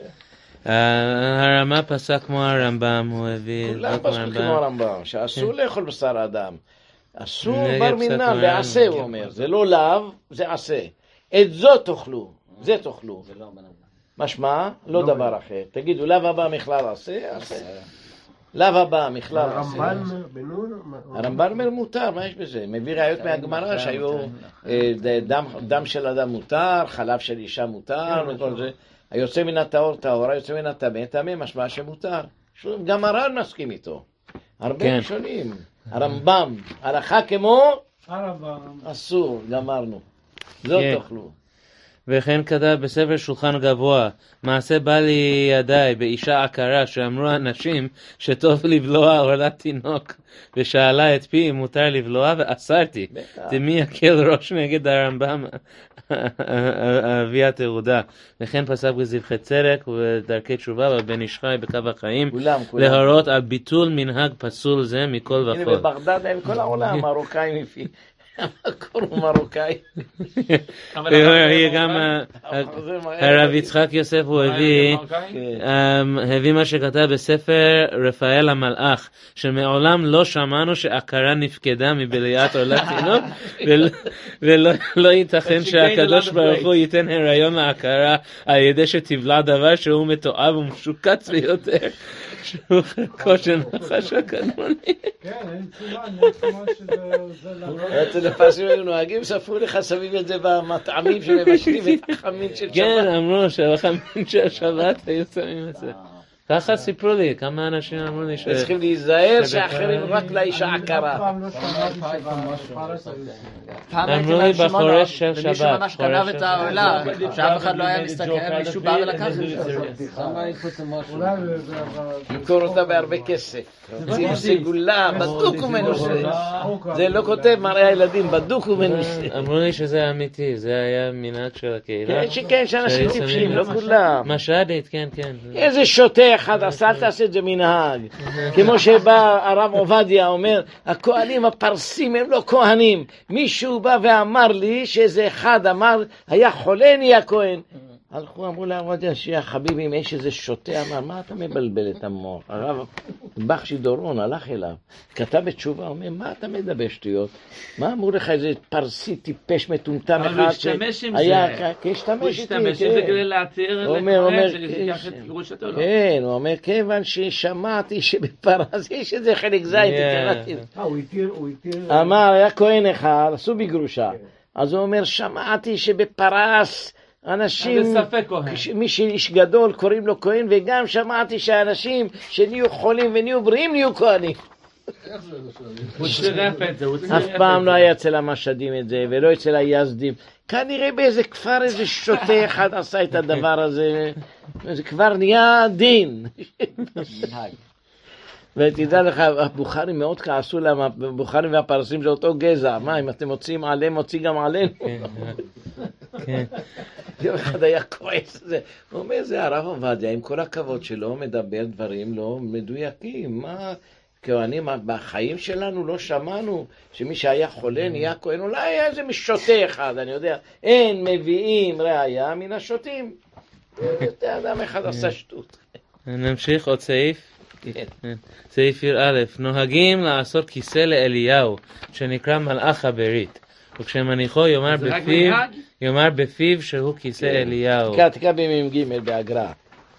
S3: הרמ"א פסק כמו הרמב"ם, הוא הביא...
S1: כולם פסקו כמו הרמב"ם, שאסור לאכול בשר אדם. אסור בר מינן, לעשה הוא אומר. זה לא לאו, זה עשה. את זאת תאכלו, זה תאכלו. משמע, לא דבר אחר. תגידו, לאו הבא מכלל עשה, עשה. לאו הבא מכלל עשה. הרמב"ן אומר מותר, מה יש בזה? מביא ראיות מהגמרא שהיו דם של אדם מותר, חלב של אישה מותר, וכל זה. היוצא מן הטהור טהור, היוצא מן הטמא טמא, משמע שמותר. גם הר"ן מסכים איתו. הרבה ראשונים. הרמב"ם, הלכה כמו אסור, גמרנו. זאת תאכלו.
S3: וכן כתב בספר שולחן גבוה, מעשה בא לי ידיי באישה עקרה, שאמרו אנשים שטוב לבלוע עורלת תינוק, ושאלה את פי אם מותר לבלוע, ואסרתי. דמי יקל ראש נגד הרמב"ם אבי התעודה. וכן פסק בזבחי צדק ובדרכי תשובה ובן איש חי בקו החיים, להורות על ביטול מנהג פסול זה מכל וכל.
S1: הנה בבגדד עם כל העולם, מרוקאים מפי. המקור הוא מרוקאי.
S3: גם הרב יצחק יוסף הוא הביא הביא מה שכתב בספר רפאל המלאך, שמעולם לא שמענו שעקרה נפקדה מבליעת עורלת תינוק, ולא ייתכן שהקדוש ברוך הוא ייתן הריון לעקרה על ידי שתבלע דבר שהוא מתועב ומשוקץ ביותר, שהוא חלקו של נחש הקדמוני.
S6: כן, אין סימן, אין סימן שזה לא...
S1: אצל הפסים היו נוהגים, ספרו לך סביב את זה במטעמים שמבשלים את החמין של שבת.
S3: כן, אמרו שהחמין של שבת היו שמים את זה. ככה סיפרו לי, כמה אנשים אמרו לי ש...
S1: צריכים להיזהר שאחרים רק לאישה עקרה.
S3: אמרו לי בחורש של שבת.
S5: ומישהו ממש גנב את העולה, שאף אחד לא היה מסתכל, מישהו בא ולקח את זה.
S1: למכור אותה בהרבה כסף. רוצים סגולה, בדוק ומנוסה. זה לא כותב מראה הילדים, בדוק ומנוסה.
S3: אמרו לי שזה אמיתי, זה היה מנהג של הקהילה.
S1: כן, שכן, שאנשים טיפשים, לא כולם.
S3: משדית, כן, כן.
S1: איזה שוטה אחד עשה, תעשה את זה מנהג. כמו שבא הרב עובדיה אומר, הכהנים הפרסים הם לא כהנים. מישהו בא ואמר לי שאיזה אחד אמר, היה חולה נהיה כהן. הלכו, אמרו לעבודיה, שיהיה חביבי, אם יש איזה שוטה, אמר, מה אתה מבלבל את המוח? הרב בחשי דורון הלך אליו, כתב את תשובה, אומר, מה אתה מדבר שטויות? מה אמרו לך איזה פרסי טיפש מטומטם אחד?
S2: אבל הוא השתמש עם זה.
S1: הוא
S2: השתמש עם זה כדי להתיר לכהן שתיקח את גירושתו.
S1: כן, הוא אומר, כיוון ששמעתי שבפרס יש איזה חלק זית, אמר, היה כהן אחד, עשו בגרושה, אז הוא אומר, שמעתי שבפרס אנשים, מי שאיש גדול קוראים לו כהן, וגם שמעתי שאנשים שנהיו חולים ונהיו בריאים נהיו כהנים.
S2: הוא צירף את זה, הוא צירף את זה.
S1: אף פעם לא היה אצל המשדים את זה, ולא אצל היזדים. כנראה באיזה כפר איזה שוטה אחד עשה את הדבר הזה, זה כבר נהיה דין. ותדע לך, הבוכרים מאוד כעסו להם, הבוכרים והפרסים זה אותו גזע. מה, אם אתם מוצאים עליהם, מוציא גם עלינו.
S3: כן.
S1: יום אחד היה כועס, הוא אומר, זה הרב עובדיה, עם כל הכבוד שלו, מדבר דברים לא מדויקים. מה, כהנים בחיים שלנו לא שמענו שמי שהיה חולה נהיה כהן, אולי היה איזה משוטה אחד, אני יודע, אין מביאים ראיה מן השוטים. אדם אחד עשה שטות.
S3: נמשיך עוד סעיף. סעיף א', נוהגים לעשות כיסא לאליהו, שנקרא מלאך הברית. וכשמניחו יאמר בפיו, יאמר בפיו שהוא כיסא אליהו.
S1: תקרא בימים ג' בהגר"א.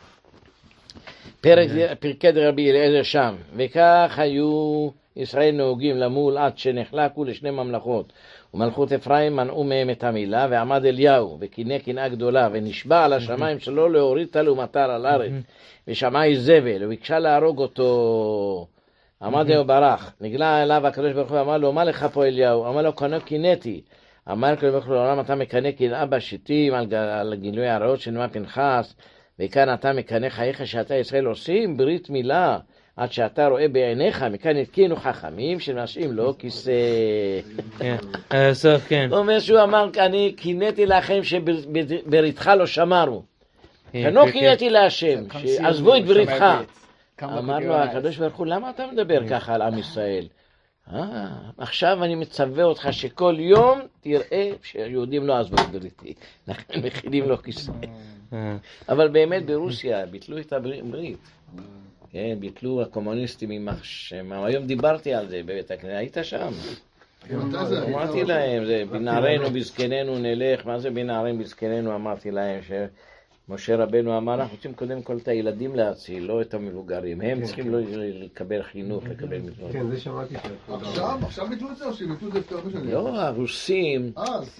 S1: פרקי דרבי אליעזר שם. וכך היו ישראל נהוגים למול עד שנחלקו לשני ממלכות. ומלכות אפרים מנעו מהם את המילה, ועמד אליהו וקינא קנאה גדולה, ונשבע על השמיים שלא להוריד תלומתר על הארץ. ושמע איזבל, וביקשה להרוג אותו. עמד אליהו ברח, נגלה אליו הקדוש ברוך הוא, אמר לו, מה לך פה אליהו? אמר לו, קינאתי. אמר הקדוש ברוך הוא, לעולם אתה מקנא קנאה בשיטים על גילוי הרעות שנאמר פנחס, וכאן אתה מקנא חייך שאתה ישראל עושים ברית מילה עד שאתה רואה בעיניך, מכאן התקינו חכמים שנשאים לו כיסא.
S3: סוף, כן.
S1: הוא אומר שהוא אמר, אני קינאתי לכם שבריתך לא שמרו. כנו קינאתי להשם, שעזבו את בריתך. אמר לו הקדוש ברוך הוא, למה אתה מדבר ככה על עם ישראל? עכשיו אני מצווה אותך שכל יום תראה שיהודים לא עזבו את בריתי. לכן מכינים לו כיסא. אבל באמת ברוסיה ביטלו את הברית. כן, ביטלו הקומוניסטים עם השם. היום דיברתי על זה בבית הכנסת, היית שם. אמרתי להם, זה בנערינו בזקנינו נלך, מה זה בנערינו בזקנינו? אמרתי להם שמשה רבנו אמר, אנחנו רוצים קודם כל את הילדים להציל, לא את המבוגרים. הם צריכים לקבל חינוך, לקבל מצוות.
S4: כן, זה שמעתי.
S8: עכשיו ביטלו את זה או שביטלו את זה יותר בשנים?
S1: לא, הרוסים,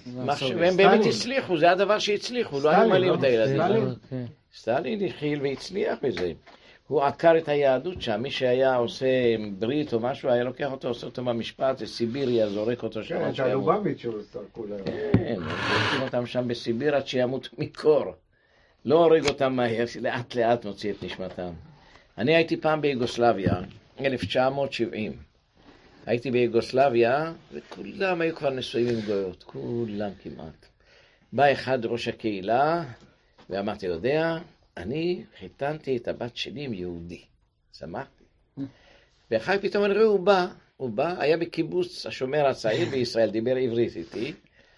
S1: הם באמת הצליחו, זה הדבר שהצליחו, לא היו מעלים את הילדים. סטלין התחיל והצליח בזה. הוא עקר את היהדות שם, מי שהיה עושה ברית או משהו, היה לוקח אותו, עושה אותו במשפט, זה סיביריה, זורק אותו שם.
S4: כן, את הלובביץ' שהוא סתרקו להם.
S1: כן, זורקים אותם שם בסיביר עד שימות מקור. לא הורג אותם מהר, לאט לאט מוציא את נשמתם. אני הייתי פעם ביוגוסלביה, אלף תשע מאות שבעים. הייתי ביוגוסלביה, וכולם היו כבר נשואים עם גויות, כולם כמעט. בא אחד ראש הקהילה, ואמרתי, יודע, אני חיתנתי את הבת שלי עם יהודי. שמחתי. ואחר פתאום אני רואה, הוא בא, הוא בא, היה בקיבוץ השומר הצעיר בישראל, דיבר עברית איתי.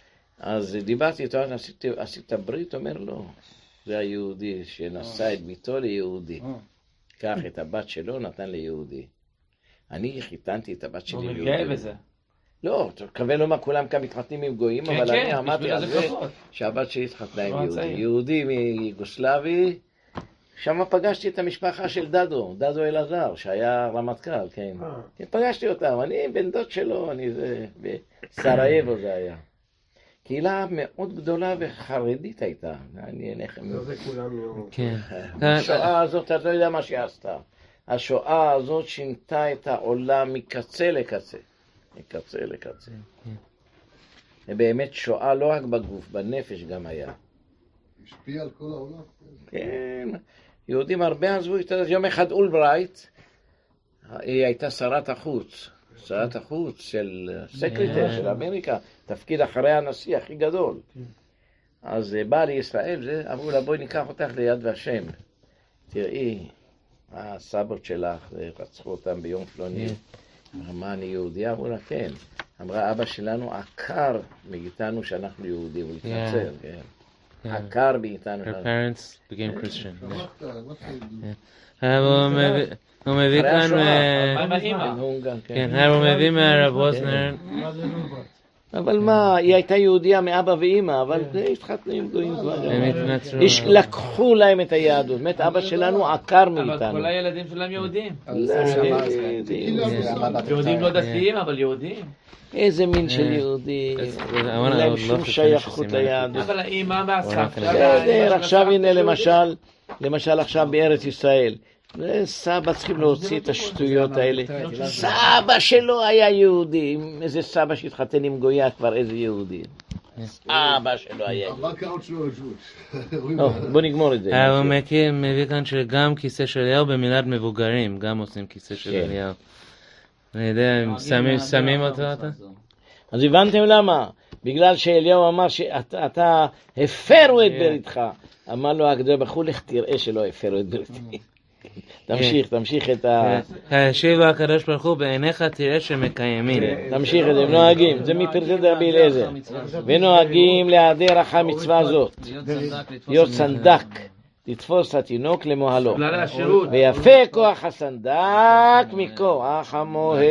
S1: אז דיברתי איתו, עשית, עשית ברית? אומר לו, זה היהודי שנשא את ביתו ליהודי. קח את הבת שלו, נתן ליהודי. אני חיתנתי את הבת שלי ליהודי.
S2: הוא מגאה בזה.
S1: לא, תקווה לומר, כולם כאן מתחתנים עם גויים, אבל אני אמרתי על זה שהבת שלי התחתנה עם יהודי. יהודי מיוגוסלבי, שם פגשתי את המשפחה של דדו, דדו אלעזר, שהיה רמטכ"ל, כן. פגשתי אותם, אני בן דוד שלו, אני זה, בסרייבו זה היה. קהילה מאוד גדולה וחרדית הייתה, אני אנחם.
S4: זה כולם מאוד.
S1: השואה הזאת, אתה לא יודע מה שהיא עשתה. השואה הזאת שינתה את העולם מקצה לקצה. מקצה לקצה. זה באמת שואה לא רק בגוף, בנפש גם היה.
S8: השפיע על כל העולם.
S1: כן. יהודים הרבה עזבו את זה. יום אחד אולברייט, היא הייתה שרת החוץ. שרת החוץ של סקרטר של אמריקה. תפקיד אחרי הנשיא הכי גדול. אז באה לישראל, אמרו לה, בואי ניקח אותך ליד ושם. תראי, הסבות שלך, רצחו אותם ביום פלוני. אמרה, אני יהודי? אמרו לה, כן. אמרה, אבא שלנו עקר מאיתנו שאנחנו יהודים. הוא התנצל, כן. עקר מאיתנו.
S3: Her parents became Christian. הוא מביא כאן... כן, הוא מביא מהרב ווסנר.
S1: אבל מה, היא הייתה יהודיה מאבא ואמא, אבל התחתנו עם גויים כבר. לקחו להם את היהדות, באמת אבא שלנו עקר מאיתנו.
S2: אבל כל הילדים שלהם יהודים. יהודים לא דתיים, אבל יהודים.
S1: איזה מין של יהודי, אין להם שום שייכות ליהדות.
S2: אבל האמא והסבתא.
S1: בסדר, עכשיו הנה למשל, למשל עכשיו בארץ ישראל. סבא צריכים להוציא את השטויות האלה. סבא שלו היה יהודי. איזה סבא שהתחתן עם גויה כבר איזה יהודי. אבא שלו היה יהודי. בוא נגמור את זה.
S3: הוא מביא כאן שגם כיסא של אליהו במילת מבוגרים. גם עושים כיסא של אליהו. אני יודע, שמים אותו אתה?
S1: אז הבנתם למה? בגלל שאליהו אמר שאתה הפרו את בריתך. אמר לו הקדוש ברוך הוא, לך תראה שלא הפרו את בריתי. תמשיך, תמשיך את ה...
S3: השיב לו הקדוש ברוך הוא, בעיניך תראה שמקיימים.
S1: תמשיך את זה, ונוהגים, זה מפרשת רבי אליעזר. ונוהגים להיעדר אחר מצווה הזאת. להיות סנדק, לתפוס התינוק למוהלו. ויפה כוח הסנדק מכוח המוהל.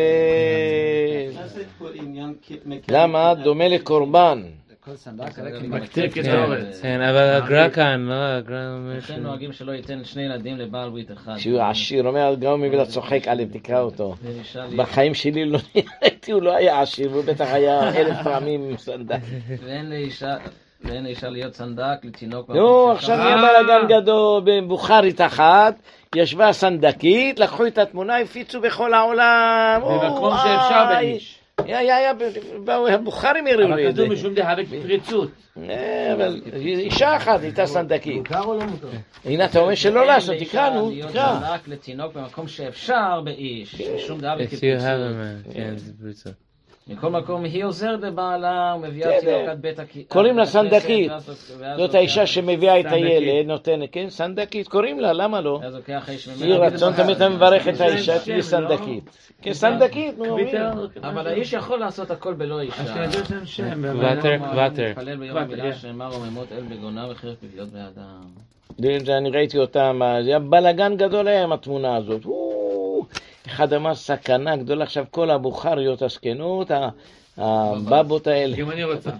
S1: למה? דומה לקורבן.
S2: מקטיק את האורץ.
S3: כן, אבל הגרא כאן, לא, הגרא...
S7: לכן נוהגים שלא ייתן שני ילדים לבעל ברית אחד.
S1: שהוא עשיר, אומר, הגרא מביא לצוחק עליו, תקרא אותו. בחיים שלי לא נראיתי, הוא לא היה עשיר, הוא בטח היה אלף פעמים עם סנדק.
S7: ואין לאישה להיות סנדק לתינוק.
S1: נו, עכשיו נהיה בלגן גדול, בבוכרית אחת, ישבה סנדקית, לקחו את התמונה, הפיצו בכל העולם.
S2: במקום שאפשר בניש.
S1: היה, היה, באו הבוכרים הראו לי
S2: אבל
S1: את זה.
S2: כתוב משום דהבק פריצות.
S1: אה, אבל אישה אחת הייתה סנדקית.
S4: מותר או לא מותר?
S1: הנה אתה אומר שלא לעשות, תקרא נו,
S7: להיות
S1: תקרא.
S7: רק לתינוק במקום שאפשר באיש, משום דהבק
S3: If you
S7: פריצות.
S3: have a man, כן, זה פריצות.
S7: מכל מקום היא עוזרת לבעלה ומביאה
S1: בסדר.
S7: תינוק עד בית הכ-
S1: קוראים לה
S7: בית הכנסת,
S1: סנדקית.
S7: ואז- ואז
S1: זאת
S7: לוקח-
S1: האישה שמביאה את
S2: סנדקית.
S1: הילד, נותנת, כן, סנדקית, קוראים לה, למה לא?
S7: ואז לוקח האיש ממנה.
S1: יהי רצון תמיד אתה מברך את
S2: יש להם
S1: האישה,
S2: שם,
S1: תהיי
S2: לא?
S1: סנדקית. כן, סנדקית, נו, אומרים.
S7: אבל האיש יכול לעשות הכל בלא אישה.
S2: אשכנזים יש להם שם. אבל
S3: קוואטר,
S2: לא-
S3: קוואטר.
S7: מתפלל ביום
S2: קוואטר,
S7: המילה
S2: כן.
S7: שנאמר רוממות אל בגונה וחרב בגלות באדם.
S1: זה, אני ראיתי אותם, זה היה בלגן גדול היה עם התמונה הזאת. או, אחד אמר סכנה גדולה, עכשיו כל הבוכריות הזקנות, ה- הבבות האלה.
S2: אם אני רוצה.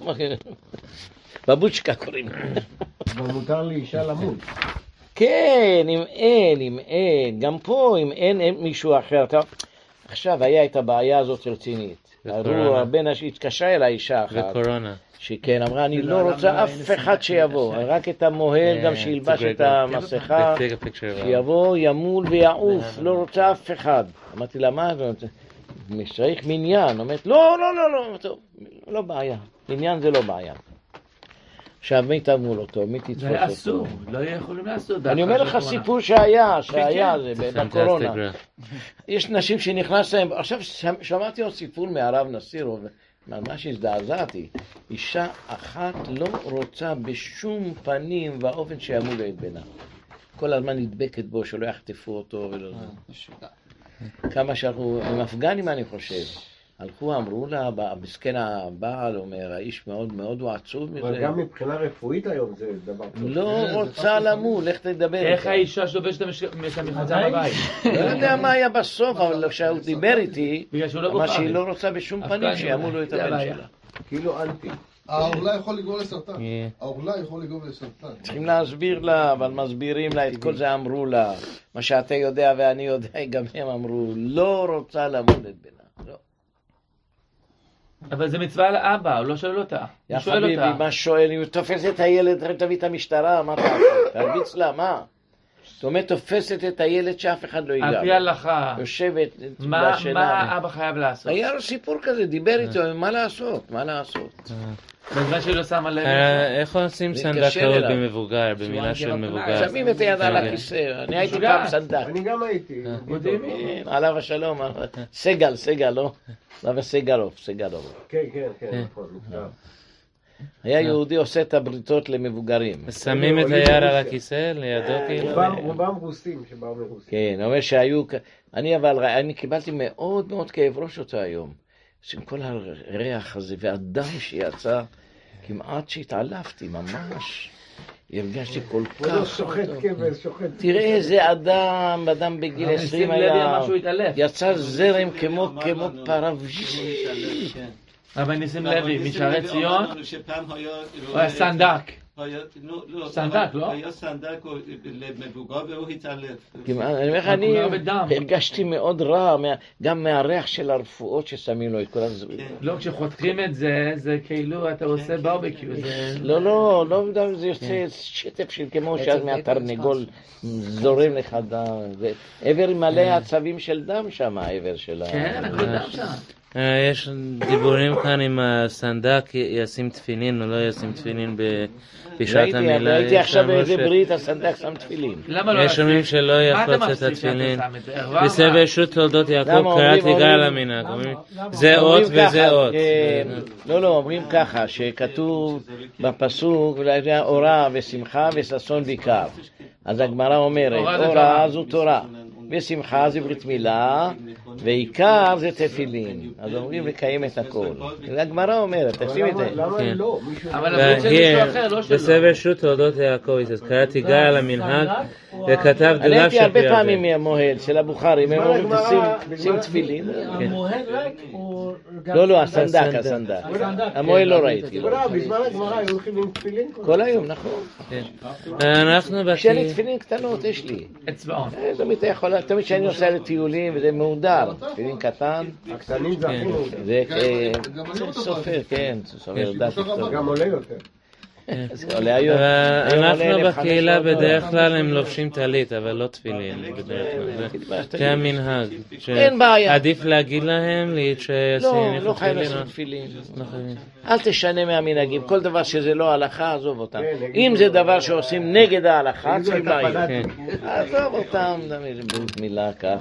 S1: בבוצ'קה קוראים.
S4: אבל מותר לאישה למות.
S1: כן, אם אין, אם אין, גם פה אם אין, אין מישהו אחר. אתה... עכשיו היה את הבעיה הזאת רצינית.
S3: וקורונה.
S1: הראו, הבן הש- התקשרה אל האישה אחת,
S3: וקורונה.
S1: שכן אמרה, אני לא רוצה אף אחד שיבוא, רק את המוהל גם שילבש את המסכה,
S3: Let's take a picture of it.
S1: שיבוא, ימול ויעוף, לא רוצה אף אחד. אמרתי לה, מה? צריך מניין. אומרת, לא, לא, לא, לא, טוב, לא בעיה. מניין זה לא בעיה. עכשיו מי תמול אותו, מי תתפוס
S2: זה
S1: אותו?
S2: היה אסור, לא יכולים לעשות.
S1: אני אומר לך סיפור שהיה, שהיה,
S2: כן.
S1: זה
S3: Fantastic
S1: בקורונה.
S3: graph.
S1: יש נשים שנכנס להם, עכשיו שמעתי עוד סיפור מהרב נסירו, ממש הזדעזעתי. אישה אחת לא רוצה בשום פנים ואופן שימול את בנה. כל הזמן נדבקת בו, שלא יחטפו אותו ולא זה. כמה שהלכו, עם אפגנים אני חושב. הלכו, אמרו לה, המסכן הבעל אומר, האיש מאוד מאוד הוא עצוב
S4: אבל
S1: מזה.
S4: גם מבחינה רפואית היום זה דבר טוב.
S1: לא רוצה למול, לך תדבר
S2: איך
S1: איתה.
S2: האישה שלובשת את המחצה בבית?
S1: לא יודע מה היה בסוף, אבל כשהוא דיבר איתי,
S2: בגלל שהוא לא
S1: אמר
S2: בוכרי.
S1: שהיא לא רוצה בשום פנים
S2: אפגני
S1: שימולו
S2: אולי,
S1: את
S2: זה
S1: הבן
S2: הבעיה.
S1: שלה.
S4: כאילו אנטי.
S8: העורלה יכול לגרום לסרטן.
S3: כן.
S8: העורלה יכול לגרום לסרטן.
S1: צריכים להסביר לה, אבל מסבירים לה, את כל זה אמרו לה. מה שאתה יודע ואני יודע, גם הם אמרו, לא רוצה למול את בנה. לא.
S2: אבל זה מצווה על האבא, הוא לא שואל אותה.
S1: יא
S2: הוא שואל
S1: חביבי,
S2: אותה.
S1: מה שואל? אם הוא תופס את הילד, תביא את המשטרה, מה תעשה? תרביץ לה, מה? זאת אומרת, תופסת את הילד שאף אחד לא ייגע.
S2: על פי
S1: בה.
S2: ההלכה,
S1: יושבת
S2: מה
S1: בשינה.
S2: מה האבא חייב לעשות?
S1: היה לו סיפור כזה, דיבר איתו, מה לעשות? מה לעשות?
S2: בזמן שהיא לא שמה לב.
S3: אה, איך עושים
S1: זה
S3: סנדק
S1: קשה
S3: קרוב
S1: אליו.
S3: במיבוגר, במילה של מבוגר?
S1: שמים את היד על הכיסא, אני הייתי פעם סנדק.
S4: אני גם הייתי.
S1: כן, עליו השלום, סגל, סגל, לא? עליו סגלוב, סגלוב.
S4: כן, כן, כן, נכון, נפלא.
S1: היה יהודי עושה את הבריתות למבוגרים.
S3: שמים את היד על הכיסא לידו כאילו?
S4: רובם- רובם רוסים שבאו מרוסיה.
S1: כן, אומר שהיו, אני אבל, אני קיבלתי מאוד מאוד כאב ראש אותו היום. עם כל הריח הזה והדם שיצא, כמעט שהתעלפתי, ממש. הרגשתי כל
S4: הוא לא
S1: כך...
S4: שוחט כבש, שוחט...
S1: תראה איזה אדם, אדם בגיל
S2: אבל
S1: עשרים
S2: שים לב
S1: היה,
S2: משהו התעלף.
S1: יצא זרם כמו כמו פרב.
S2: אבל ניסים לוי, משערי ציון, הוא
S9: הוא
S2: היה סנדק.
S9: סנדק,
S2: סנדק, לא?
S9: היה סנדק למבוגר והוא התעלף.
S1: כמעט, אני אומר לך, אני
S2: כולם בדם.
S1: הרגשתי מאוד רע, מה- גם מהריח של הרפואות ששמים לו את כל הזמן.
S2: לא, כשחותכים את זה, זה כאילו אתה עושה ברבקיו. זה-
S1: לא, לא, לא, יודע, זה יוצא שטף של כמו שאז מהתרנגול זורם לך דם. זה עבר מלא עצבים של דם שם, העבר של ה...
S2: כן, הכל דם שם.
S3: אה, יש דיבורים כאן אם הסנדק ישים תפילין או לא ישים תפילין ב- בשעת
S1: ראיתי,
S3: המילה.
S1: ראיתי
S3: יש
S1: עכשיו
S3: לנו
S1: באיזה
S3: ש-
S1: ברית הסנדק שם תפילין.
S2: למה לא
S3: יש אומרים שלא
S2: מה אתה
S3: יחלוץ את
S2: מפסיק
S3: התפילין.
S2: שאתה שם את זה? ערווה,
S3: בספר
S2: מה?
S3: שו"ת תולדות יעקב
S1: למה אומרים-
S3: קראתי גל
S1: אומרים-
S3: המנהג. אומרים,
S6: למה?
S3: זה
S1: אומרים
S3: אות וזה
S1: ככה,
S3: אות.
S1: אה, לא, לא, אומרים ככה, שכתוב בפסוק, אורה ושמחה וששון ויקר. אז הגמרא אומרת,
S2: אורה זה
S1: אורה
S2: תורה.
S1: זו תורה, ושמחה זה ברית מילה, ועיקר זה תפילין. אז אומרים לקיים את הכל. הגמרא אומרת, תשים את זה.
S4: למה- למה
S3: כן.
S4: לא? מישהו...
S2: אבל הברית של מישהו אחר, לא שלו.
S3: בספר שו"ת תולדות יעקב, אז קראתי גל המנהג וכתב
S1: אני
S3: דולב
S1: הייתי הרבה
S3: שפירא.
S1: פעמים מהמוהל של הבוכרים, הם
S4: בזמן
S1: אומרים,
S4: הגמרא-
S1: "שים- שים
S4: בזמן-
S1: תפילין.
S6: המוהל רק הוא...
S1: לא, לא, הסנדק, הסנדק.
S6: הסנדק.
S1: המוהל לא ראיתי. לא.
S4: בוא'נה, בזמן הגמרא היו הולכים עם תפילין כל
S1: כל היום, נכון.
S3: אנחנו
S1: יש לי
S3: בתי...
S1: תפילין קטנות, יש לי.
S2: אצבעון.
S1: אה, תמיד אתה יכול, תמיד כשאני נוסע לטיולים וזה מהודר, תפילין קטן,
S4: הקטנים זה הכי מאוד.
S1: זה
S8: גם-
S1: אה,
S8: גם אני אותו
S1: סופר,
S8: דבר.
S1: כן, סופר
S8: יש לי
S1: דת.
S8: שלושה רבנים.
S4: גם עולה יותר.
S1: זה עולה היום.
S3: אנחנו בקהילה בדרך כלל הם לובשים טלית, אבל לא תפילין. זה המנהג.
S1: אין בעיה.
S3: עדיף להגיד להם שישים
S1: לא, לא חייב לעשות תפילין. אל תשנה מהמנהגים. כל דבר שזה לא הלכה, עזוב אותם. אם זה דבר שעושים נגד ההלכה, צריכים להעיר. עזוב אותם, מילה כך.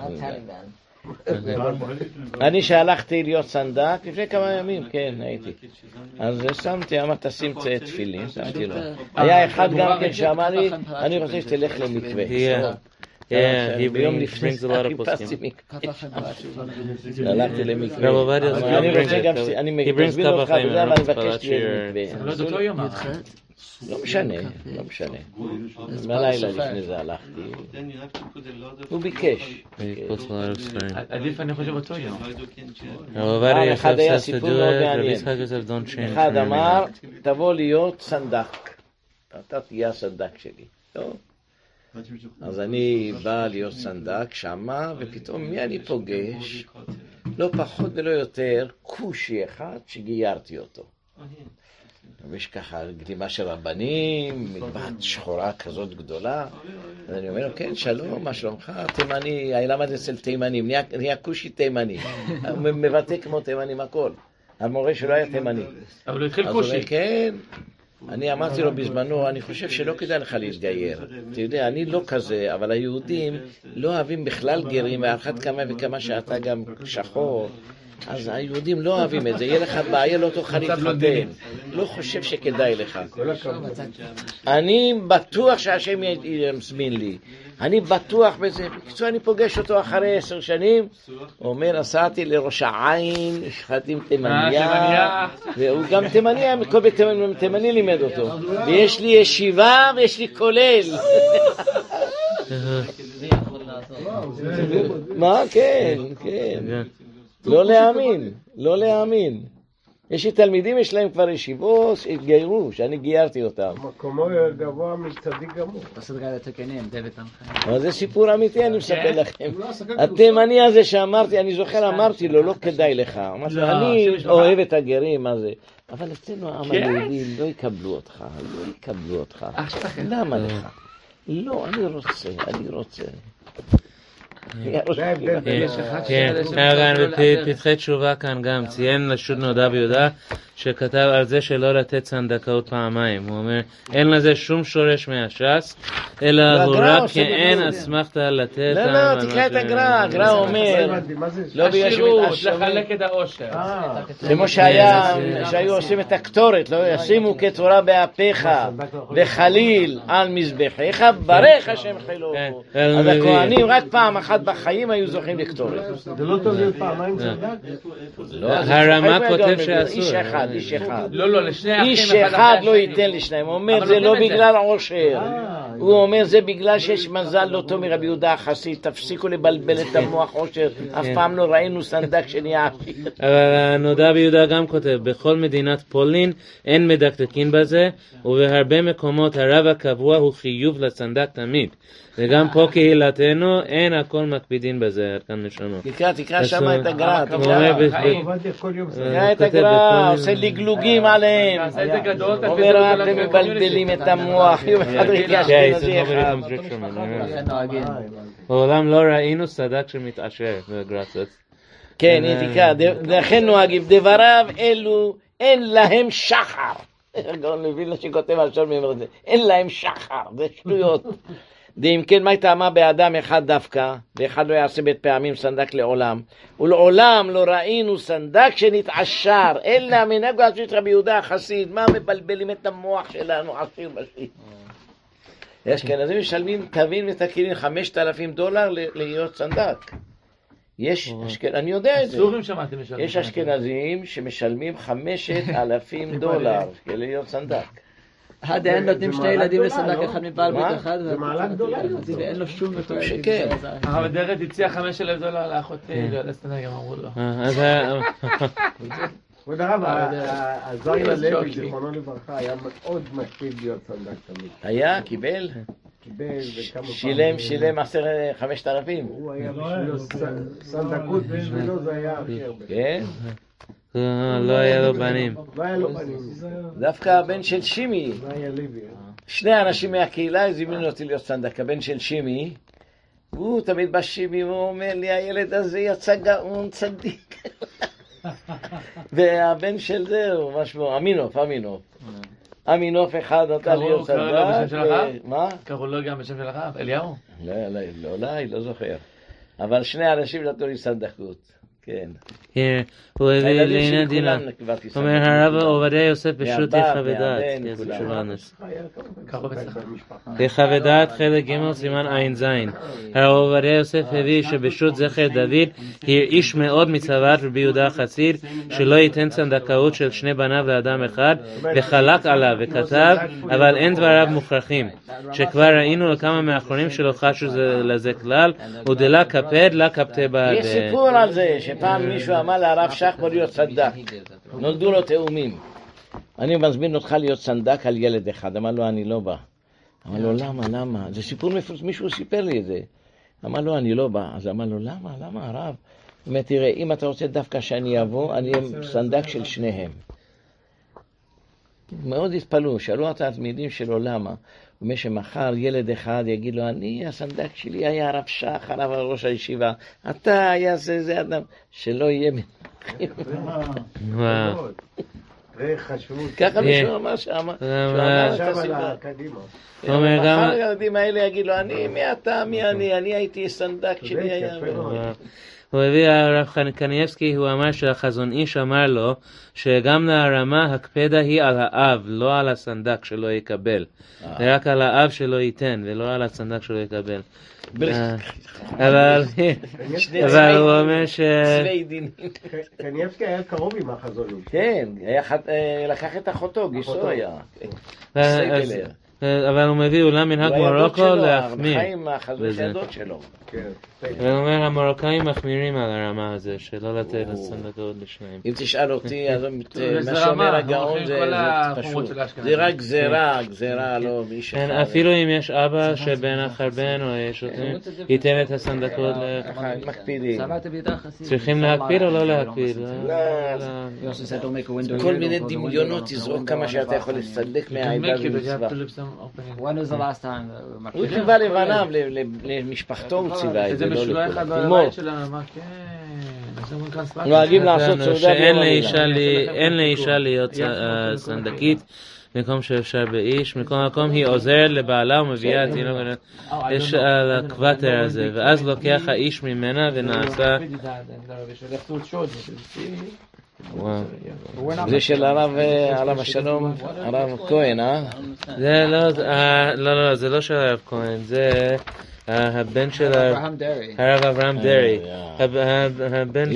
S1: אני שהלכתי להיות סנדק לפני כמה ימים, כן, הייתי. אז שמתי, אמר תשים תפילין, שמתי לו. היה אחד גם כן שאמר לי, אני רוצה שתלך למקווה. ביום לפני חיפשתי מקווה. הלכתי למקווה. אני רוצה גם, אני מזמין אותך בזה, אבל אני מבקש להיות מקווה. לא משנה, לא משנה. בלילה לפני זה הלכתי. הוא ביקש.
S2: עדיף אני חושב אותו יום.
S1: אחד היה סיפור מאוד מעניין. אחד אמר, תבוא להיות סנדק. אתה תהיה הסנדק שלי. אז אני בא להיות סנדק שמה, ופתאום מי אני פוגש? לא פחות ולא יותר, כושי אחד שגיירתי אותו. ויש ככה גלימה של רבנים, מטבעת שחורה כזאת גדולה. אז אני אומר לו, כן, שלום, מה שלומך? תימני, אני למד אצל תימנים, נהיה כושי תימני. הוא מבטא כמו תימנים הכל. המורה שלו היה תימני.
S2: אבל הוא התחיל כושי.
S1: אז הוא אומר, כן. אני אמרתי לו בזמנו, אני חושב שלא כדאי לך להתגייר. אתה יודע, אני לא כזה, אבל היהודים לא אוהבים בכלל גרים, ואחת כמה וכמה שאתה גם שחור. אז היהודים לא אוהבים את זה, יהיה לך בעיה, לא תוכל להתחתן. לא חושב שכדאי לך. אני בטוח שהשם יזמין לי. אני בטוח בזה. בקיצור, אני פוגש אותו אחרי עשר שנים. הוא אומר, נסעתי לראש העין, שחטים תימניה. והוא גם תימניה, תימני לימד אותו. ויש לי ישיבה ויש לי כולל. מה? כן, כן. לא להאמין, לא להאמין. יש לי תלמידים, יש להם כבר ישיבות, התגיירו, שאני גיירתי אותם.
S4: מקומו גבוה מצדיק גמור.
S5: בסדר, תקנים, דבט המחיים.
S1: אבל זה סיפור אמיתי, אני מספר לכם. התימני הזה שאמרתי, אני זוכר, אמרתי לו, לא כדאי לך. אני אוהב את הגרים, מה זה? אבל אצלנו העם היהודי לא יקבלו אותך, לא יקבלו אותך. למה לך? לא, אני רוצה, אני רוצה.
S3: כן, בפתחי תשובה כאן גם ציין לשו"ת נודע ביהודה שכתב על זה שלא לתת סנדקאות פעמיים. הוא אומר, אין לזה שום שורש מהש"ס, אלא הוא רק כאין אסמכתה לתת.
S1: לא, לא, תקרא את הגר"א, הגר"א אומר, לא בגלל
S2: שמתעשרים, לחלק את העושר.
S1: כמו שהיו עושים את הקטורת, לא ישימו כתורה באפיך וחליל על מזבחיך, ברך השם חילו. אז הכהנים רק פעם אחת בחיים היו זוכים לקטורת.
S4: זה לא טוב להיות פעמיים סנדק?
S3: הרמה כותב שאסור.
S1: איש אחד, איש אחד.
S2: לא, לא, לשני אחים.
S1: איש אחד לא ייתן לשניים. הוא אומר, זה לא בגלל עושר. הוא אומר, זה בגלל שיש מזל לא טוב מרבי יהודה החסיד. תפסיקו לבלבל את המוח עושר. אף פעם לא ראינו סנדק שנהיה עשיר.
S3: אבל נודע ביהודה גם כותב, בכל מדינת פולין אין מדקדקין בזה, ובהרבה מקומות הרב הקבוע הוא חיוב לסנדק תמיד. וגם פה קהילתנו אין הכל מקפידין בזה, עד כאן לשנות.
S1: תקרא, תקרא שמה את הגר"א, תקרא את
S3: כותב
S1: הגר"א, עושה לגלוגים עליהם. אומר, אתם מבלבלים את המוח, יום אחד ראיתי אשכנזי אחד.
S3: בעולם לא ראינו סדק שמתעשר בגר"א.
S1: כן, תקרא, לכן נוהגים, דבריו אלו, אין להם שחר. גאון לוילנה שכותב על שם ממר זה, אין להם שחר, זה שטויות. ואם כן, מה טעמה באדם אחד דווקא, ואחד לא יעשה בית פעמים סנדק לעולם, ולעולם לא ראינו סנדק שנתעשר, אלא המנהג העשיר רבי יהודה החסיד. מה מבלבלים את המוח שלנו עשיר בשיר? אשכנזים משלמים תבין ותקילין חמשת אלפים דולר להיות סנדק. יש, אני יודע את זה. יש אשכנזים שמשלמים חמשת אלפים דולר כדי להיות סנדק.
S5: עדיין נותנים שני ילדים לסנדק אחד מבעל בית אחד,
S4: זה מעלה גדולה,
S5: ואין לו שום נתון.
S1: שכן.
S2: אבל דרך הציע חמשת אלפים דולר לאחותי לסנדק, הם אמרו לו.
S4: כבוד הרב, הזוהר הלוי, זיכרונו לברכה, היה מאוד מקפיד להיות סנדק תמיד.
S1: היה? קיבל?
S4: קיבל וכמה פעמים.
S1: שילם, שילם עשר חמשת אלפים.
S4: הוא היה בשבילו סנדקות, בשבילו זה היה הכי הרבה.
S1: כן?
S3: לא היה לו בנים.
S4: לא היה לו בנים.
S1: דווקא הבן של שימי,
S4: לא היה לוי.
S1: שני אנשים מהקהילה הזמינו אותי להיות סנדק. הבן של שימי, הוא תמיד בשימי, הוא אומר לי, הילד הזה יצא גאון צדיק. והבן של זה הוא משהו, אמינוף, אמינוף. אמינוף אחד נתן להיות סנדק.
S2: קראו לו בשם של אחאב?
S1: מה?
S2: קראו לו גם בשם של אחאב? אליהו?
S1: לא, לא, לא, לא, לא זוכר. אבל שני אנשים נתנו לי סנדקות. כן.
S3: הוא הביא לעניין דינה. אומר הרב עובדיה יוסף בשו"ת יחווה דעת. יחווה דעת חלק ג' סימן עין זין. הרב עובדיה יוסף הביא שבשו"ת זכר דוד הרעיש מאוד מצוות רבי יהודה החסיד שלא ייתן צדקאות של שני בניו לאדם אחד וחלק עליו וכתב אבל אין דבריו מוכרחים שכבר ראינו לכמה מהאחרונים שלא חשו לזה כלל ודלה כפד לה כפתה בעד.
S1: יש סיפור על זה שפעם מישהו אמר להרב שחבר להיות סנדק, נולדו לו תאומים. אני מזמין אותך להיות סנדק על ילד אחד. אמר לו אני לא בא. אמר לו למה למה? זה סיפור מפורסם, מישהו סיפר לי את זה. אמר לו אני לא בא. אז אמר לו למה למה הרב? הוא אומר תראה אם אתה רוצה דווקא שאני אבוא אני אהיה סנדק של שניהם. מאוד התפלאו, שאלו את התלמידים שלו למה. ומי שמחר ילד אחד יגיד לו, אני, הסנדק שלי היה הרב שח, הרב ראש הישיבה, אתה היה זה, זה אדם, שלא יהיה מנחים.
S3: וואו.
S1: ככה מישהו אמר שאמר, שהוא אמר את הסיבה. מחר הילדים האלה יגיד לו, אני, מי אתה, מי אני, אני הייתי סנדק שלי היה.
S3: הוא הביא הרב קניאבסקי, הוא אמר שהחזון איש אמר לו שגם להרמה הקפדה היא על האב, לא על הסנדק שלא יקבל. זה רק על האב שלא ייתן, ולא על הסנדק שלא יקבל. אבל הוא אומר ש...
S4: קניאבסקי היה קרוב עם החזון איש.
S1: כן, לקח את אחותו, גיסו היה.
S3: אבל הוא מביא אולי מנהג מרוקו להחמיר.
S1: חיים החזון של הדוד שלו.
S3: הוא אומר המרוקאים מחמירים על הרמה הזה, שלא לתת לסנדקות לשניים.
S1: אם תשאל אותי, מה שאומר הגאון זה פשוט. זה רק גזירה, גזירה לא מיש אחד.
S3: אפילו אם יש אבא שבן אחר בן או יש אותם, ייתן את הסנדקות
S1: מקפידים.
S3: צריכים להקפיד או לא להקפיד?
S1: כל מיני דמיונות, תזרוק כמה שאתה יכול לסדק מהעדה במצווה. הוא ציווה לבניו, למשפחתו הוא ציווה את זה.
S2: זה משולה אחד בבית שלנו, מה כן?
S1: נוהגים לעשות סעודה
S3: שאין לאישה להיות סנדקית מקום שאפשר באיש, מקום מקום היא עוזרת לבעלה ומביאה את תינוק, יש על הקוואטר הזה, ואז לוקח האיש ממנה ונעשה
S1: זה של הרב, הרב השלום, הרב כהן, אה?
S3: זה לא, לא, לא, זה לא של הרב כהן, זה הבן של הרב אברהם דרי, הבן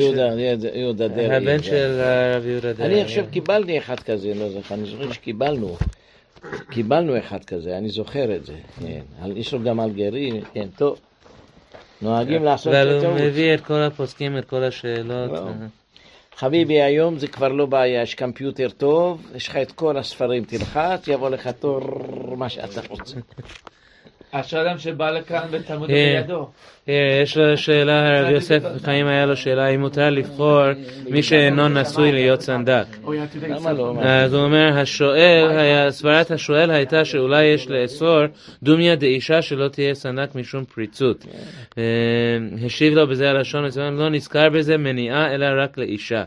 S3: של הרב יהודה דרי.
S1: אני חושב קיבלתי אחד כזה, לא זוכר, אני זוכר שקיבלנו, קיבלנו אחד כזה, אני זוכר את זה, יש לו גם על גרי, כן, טוב, נוהגים לעשות את זה.
S3: אבל הוא מביא את כל הפוסקים, את כל השאלות.
S1: חביבי, היום זה כבר לא בעיה, יש קמפיוטר טוב, יש לך את כל הספרים, תלחץ, יבוא לך תור מה שאתה רוצה.
S2: השאדם שבא לכאן בתלמוד בידו.
S3: יש לו שאלה, הרב יוסף חיים היה לו שאלה, אם מותר לבחור מי שאינו נשוי להיות סנדק.
S1: למה לא?
S3: אז הוא אומר, השואל, סברת השואל הייתה שאולי יש לאסור דומיה דאישה שלא תהיה סנדק משום פריצות. השיב לו בזה הלשון, לא נזכר בזה מניעה אלא רק לאישה.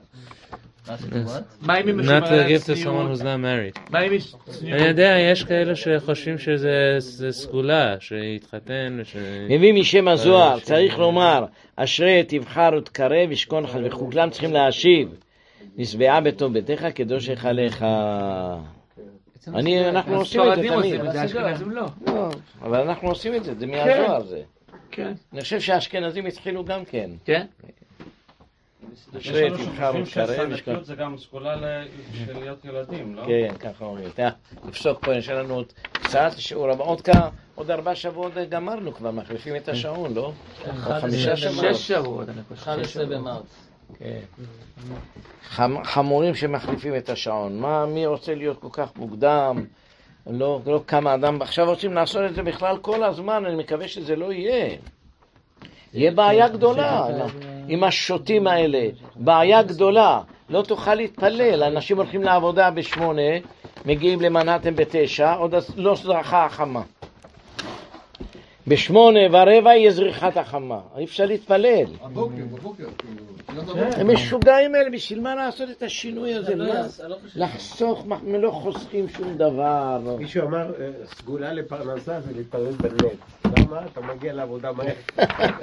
S3: Not to give to someone who's not married. אני יודע, יש כאלה שחושבים שזה סגולה, שיתחתן.
S1: מביא משם הזוהר, צריך לומר, אשרי תבחר ותקרב, ישכון לך, וכולם צריכים להשיב. נשבעה בטוב ביתך, קדוש יחלך. אנחנו עושים את זה תמיד. אבל אנחנו עושים את זה, זה מהזוהר זה. אני חושב שהאשכנזים התחילו גם כן.
S2: כן?
S3: אשרי תבחר ותקרב. סנדקות זה גם סגולה של להיות ילדים, לא?
S1: כן, ככה אומרים. לפסוק פה, יש לנו קצת שיעור, עוד כמה, עוד ארבע שבועות גמרנו כבר, מחליפים את השעון, לא? חמישה שבועות.
S2: שש שבועות,
S7: אחד עשרה במרץ.
S1: חמורים שמחליפים את השעון. מה, מי רוצה להיות כל כך מוקדם? לא, לא כמה אדם, עכשיו רוצים לעשות את זה בכלל כל הזמן, אני מקווה שזה לא יהיה. יהיה בעיה גדולה עם השוטים האלה, בעיה גדולה. לא תוכל להתפלל. אנשים הולכים לעבודה בשמונה, מגיעים למנהטן בתשע, עוד לא זרחה החמה. בשמונה ורבע יהיה זריחת החמה, אי אפשר להתפלל.
S8: הבוקר, בבוקר.
S1: הם משוגעים האלה, בשביל מה לעשות את השינוי הזה? לחסוך, אנחנו לא חוסכים שום דבר.
S4: מישהו אמר, סגולה לפרנסה זה להתפלל בלב. למה? אתה מגיע לעבודה מהר.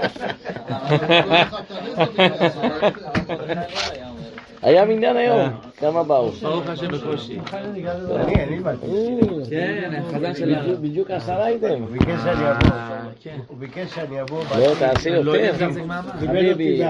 S1: היה מניין היום, כמה באו?
S2: ברוך השם בקושי.
S4: אני, אני באתי.
S2: כן, החזן שלנו.
S1: בדיוק עשרה הייתם.
S4: הוא ביקש שאני אבוא. הוא ביקש שאני אבוא.
S1: לא, תעשי יותר.
S2: לא,
S1: חביבי.